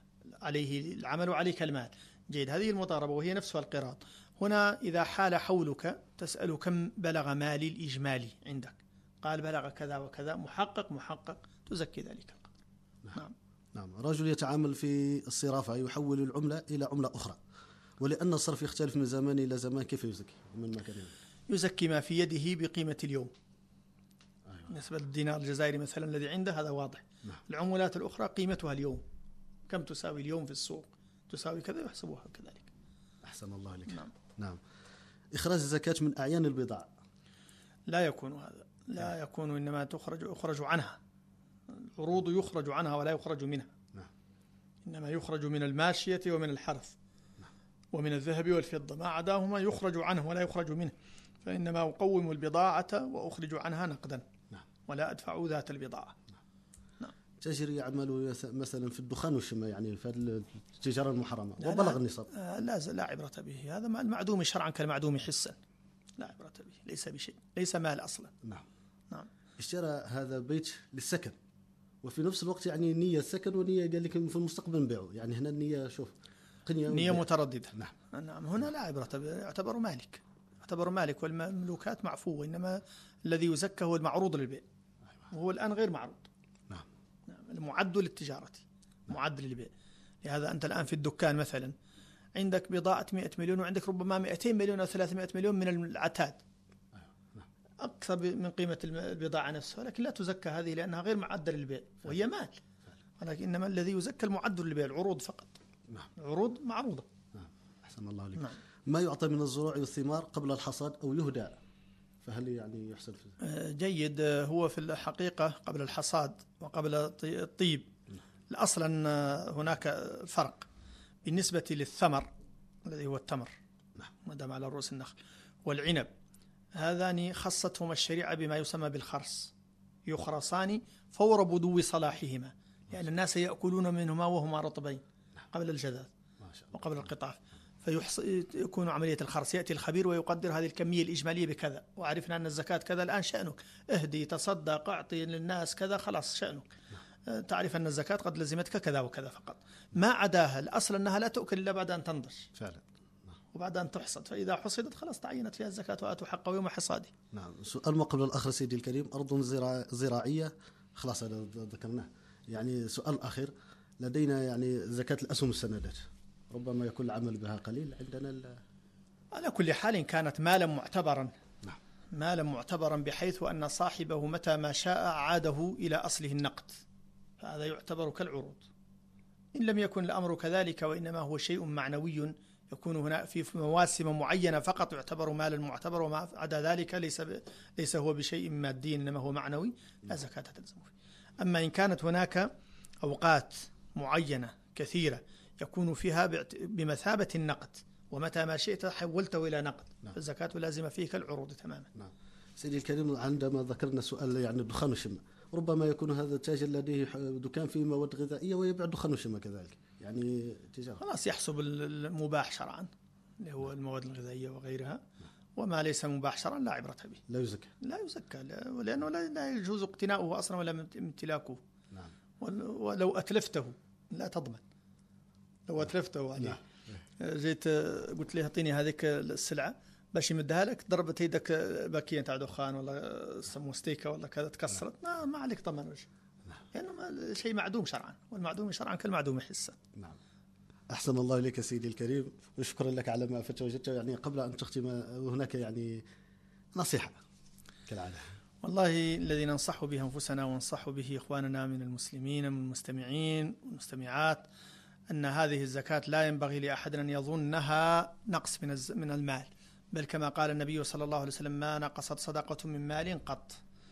Speaker 2: عليه العمل وعليك المال. جيد. هذه المضاربة وهي نفسها القراض. هنا إذا حال حولك تسأل كم بلغ مالي الإجمالي عندك، قال بلغ كذا وكذا محقق محقق تزكي ذلك.
Speaker 1: نعم. نعم. رجل يتعامل في الصرافة يحول العملة إلى عملة أخرى، ولأن الصرف يختلف من زمان إلى زمان، كيف يزكي من مكان؟
Speaker 2: يزكي ما في يده بقيمة اليوم. أيوة. بالنسبة للدينار الجزائري مثلا الذي عنده هذا واضح. نعم. العملات الأخرى قيمتها اليوم، كم تساوي اليوم في السوق تساوي كذا يحسبوها كذلك.
Speaker 1: أحسن الله لك.
Speaker 2: نعم.
Speaker 1: نعم. إخراج الزكاة من أعيان البضاعة
Speaker 2: لا يكون هذا، لا يكون، إنما تخرج يخرج عنها، العروض يخرج عنها ولا يخرج منها.
Speaker 1: نعم.
Speaker 2: إنما يخرج من الماشية ومن الحرث ومن الذهب والفضة، ما عداهما يخرج عنه ولا يخرج منه، فإنما أقوم البضاعة وأخرج عنها نقدا ولا أدفع ذات البضاعة.
Speaker 1: تاجر يعمل مثلا في الدخان والشمة، يعني في التجارة المحرمة
Speaker 2: لا
Speaker 1: وبلغ
Speaker 2: لا
Speaker 1: النصاب،
Speaker 2: لا لا عبرة به، هذا المعدوم شرعا كالمعدوم حسا، لا عبرة به، ليس بشيء، ليس مال أصلا.
Speaker 1: نعم.
Speaker 2: نعم.
Speaker 1: اشترى هذا بيت للسكن وفي نفس الوقت يعني نية السكن ونية قال لك في المستقبل نبيعه، يعني هنا النية شوف قنية
Speaker 2: نية مترددة.
Speaker 1: نعم.
Speaker 2: نعم. هنا لا عبرة به، يعتبر مالك، يعتبر مالك، والمملوكات معفوة، إنما الذي يزكى هو المعروض للبيع، وهو الآن غير معروض.
Speaker 1: نعم.
Speaker 2: نعم. المعد للتجارة، معد للبيع. لهذا أنت الآن في الدكان مثلا عندك بضاعة مئة مليون وعندك ربما مئتين مليون أو ثلاثمائة مليون من العتاد، أكثر من قيمة البضاعة نفسها، لكن لا تزكى هذه لأنها غير معدة للبيع وهي مال، ولكن إنما الذي يزكى المعد للبيع، العروض فقط.
Speaker 1: نعم.
Speaker 2: العروض معروضة.
Speaker 1: نعم. أحسن الله عليك.
Speaker 2: نعم.
Speaker 1: ما يعطى من الزروع والثمار قبل الحصاد أو يهدى، فهل يعني يحصل فيه؟
Speaker 2: جيد. هو في الحقيقة قبل الحصاد وقبل الطيب الأصل أن هناك فرق بالنسبة للثمر الذي هو التمر ما دام على رؤوس النخل والعنب، هذان خصتهما الشريعة بما يسمى بالخرس، يخرصان فور بدو صلاحهما، لأن الناس يأكلون منهما وهما رطبين قبل الجذاذ وقبل القطاف، فيكون عملية الخرس، يأتي الخبير ويقدر هذه الكمية الإجمالية بكذا، وعرفنا أن الزكاة كذا، الآن شأنك اهدي تصدق أعطي للناس كذا، خلاص شأنك، تعرف أن الزكاة قد لزمتك كذا وكذا فقط، ما عداها الأصل أنها لا تؤكل إلا بعد أن تنضج
Speaker 1: فعلا
Speaker 2: وبعد أن تحصد، فإذا حصدت خلاص تعينت فيها الزكاة وآتوا حقه يوم حصاده.
Speaker 1: نعم. سؤال ما قبل الآخر سيدي الكريم، أرض زراعية خلاص هذا ذكرناه، يعني سؤال آخر، لدينا يعني زكاة الأسهم والسندات ربما يكون العمل بها قليل عندنا.
Speaker 2: على كل حال كانت مالا معتبرا،
Speaker 1: نعم.
Speaker 2: مالا معتبرا بحيث أن صاحبه متى ما شاء عاده إلى أصله النقد، فهذا يعتبر كالعروض. إن لم يكن الأمر كذلك وإنما هو شيء معنوي يكون هنا في مواسم معينة فقط يعتبر مالا معتبر، وما عدا ذلك ليس ليس هو بشيء مادي إنما هو معنوي، لا زكاة تلزمه فيه. أما إن كانت هناك أوقات معينة كثيرة يكون فيها بمثابة النقد ومتى ما شئت حولته إلى نقد، نعم. فالزكاة لازمة فيه كالعروض تماما.
Speaker 1: نعم. سيدي الكريم، عندما ذكرنا سؤال يعني الدخان والشمة، ربما يكون هذا التاجر لديه دكان فيه مواد غذائية ويبيع دخان وشمة كذلك، يعني تجارة،
Speaker 2: خلاص يحسب المباح شرعا اللي هو المواد الغذائية وغيرها، وما ليس مباح شرعا لا عبرة به،
Speaker 1: لا يزكى،
Speaker 2: لا يزكى لأنه لا يجوز اقتناؤه أصلا ولا امتلاكه.
Speaker 1: نعم.
Speaker 2: ولو أتلفته لا تضمن، لو أتلفته عليه. نعم. جيت قلت له اعطيني هذيك السلعة باش يمدها لك، ضربت يدك باكية تاع دخان ولا سموستيكة ولا كذا تكسرت، ما, ما عليك ضمان وجه، لأنه يعني شيء معدوم شرعا، والمعدوم شرعا كالمعدوم حسا.
Speaker 1: نعم. أحسن الله إليك سيدي الكريم، وشكرا لك على ما فتوجدته. يعني قبل أن تختم هناك يعني نصيحة كالعادة.
Speaker 2: والله الذي ننصح به أنفسنا وننصح به إخواننا من المسلمين من المستمعين والمستمعات أن هذه الزكاة لا ينبغي لأحد أن يظنها نقص من من المال، بل كما قال النبي صلى الله عليه وسلم ما نقصت صدقة من مال قط،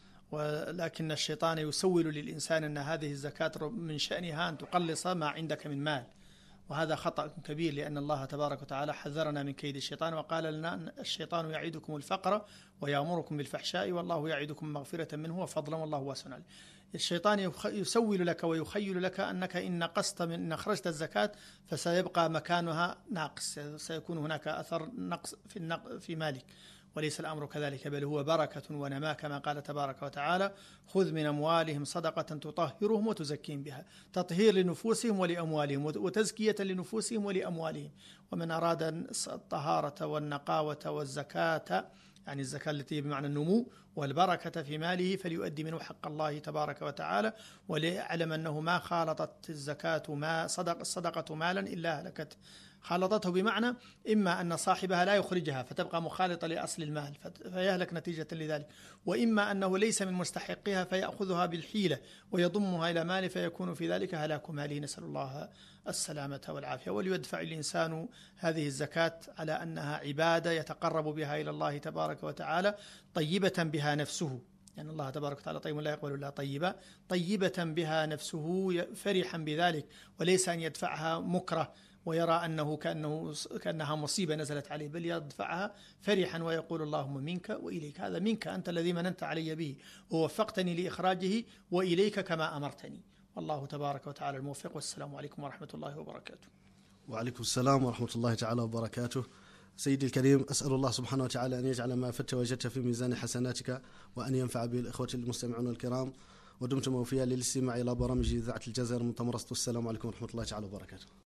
Speaker 2: ولكن الشيطان يسول للإنسان أن هذه الزكاة من شأنها أن تقلص ما عندك من مال، وهذا خطأ كبير، لأن الله تبارك وتعالى حذرنا من كيد الشيطان وقال لنا أن الشيطان يعيدكم الفقر ويأمركم بالفحشاء والله يعيدكم مغفرة منه وفضلا والله واسع عليم. الشيطان يسول لك ويخيل لك أنك إن نقصت من إن أخرجت الزكاة فسيبقى مكانها ناقص، سيكون هناك أثر نقص في النق في مالك، وليس الأمر كذلك، بل هو بركة ونماء كما قال تبارك وتعالى خذ من أموالهم صدقة تطهرهم وتزكيهم بها، تطهير لنفوسهم ولأموالهم وتزكية لنفوسهم ولأموالهم. ومن أراد الطهارة والنقاوة والزكاة يعني الزكاة التي بمعنى النمو والبركة في ماله فليؤدي منه حق الله تبارك وتعالى، وليعلم أنه ما خالطت الزكاة ما صدق الصدقة مالا إلا هلكت. خالطته بمعنى إما أن صاحبها لا يخرجها فتبقى مخالطة لأصل المال فيهلك نتيجة لذلك، وإما أنه ليس من مستحقها فيأخذها بالحيلة ويضمها إلى ماله فيكون في ذلك هلاك ماله، نسأل الله السلامة والعافية. وليدفع الإنسان هذه الزكاة على أنها عبادة يتقرب بها إلى الله تبارك وتعالى طيبة بها نفسه، لأن يعني الله تبارك وتعالى طيب لا يقبل إلا طيبا، طيبة بها نفسه فرحا بذلك، وليس أن يدفعها مكره ويرى أنه كأنه كأنها مصيبة نزلت عليه، بل يدفعها فرحا ويقول اللهم منك وإليك، هذا منك أنت الذي مننت علي به ووفقتني لإخراجه وإليك كما أمرتني. والله تبارك وتعالى الموفق، والسلام عليكم ورحمة الله وبركاته.
Speaker 1: وعليكم السلام ورحمة الله تعالى وبركاته. سيدي الكريم، أسأل الله سبحانه وتعالى أن يجعل ما فت وجدت في ميزان حسناتك، وأن ينفع به الإخوة المستمعون الكرام، ودمتم موفيا للاستماع إلى برامج إذاعة الجزائر من تمرست. والسلام عليكم ورحمة الله تعالى وبركاته.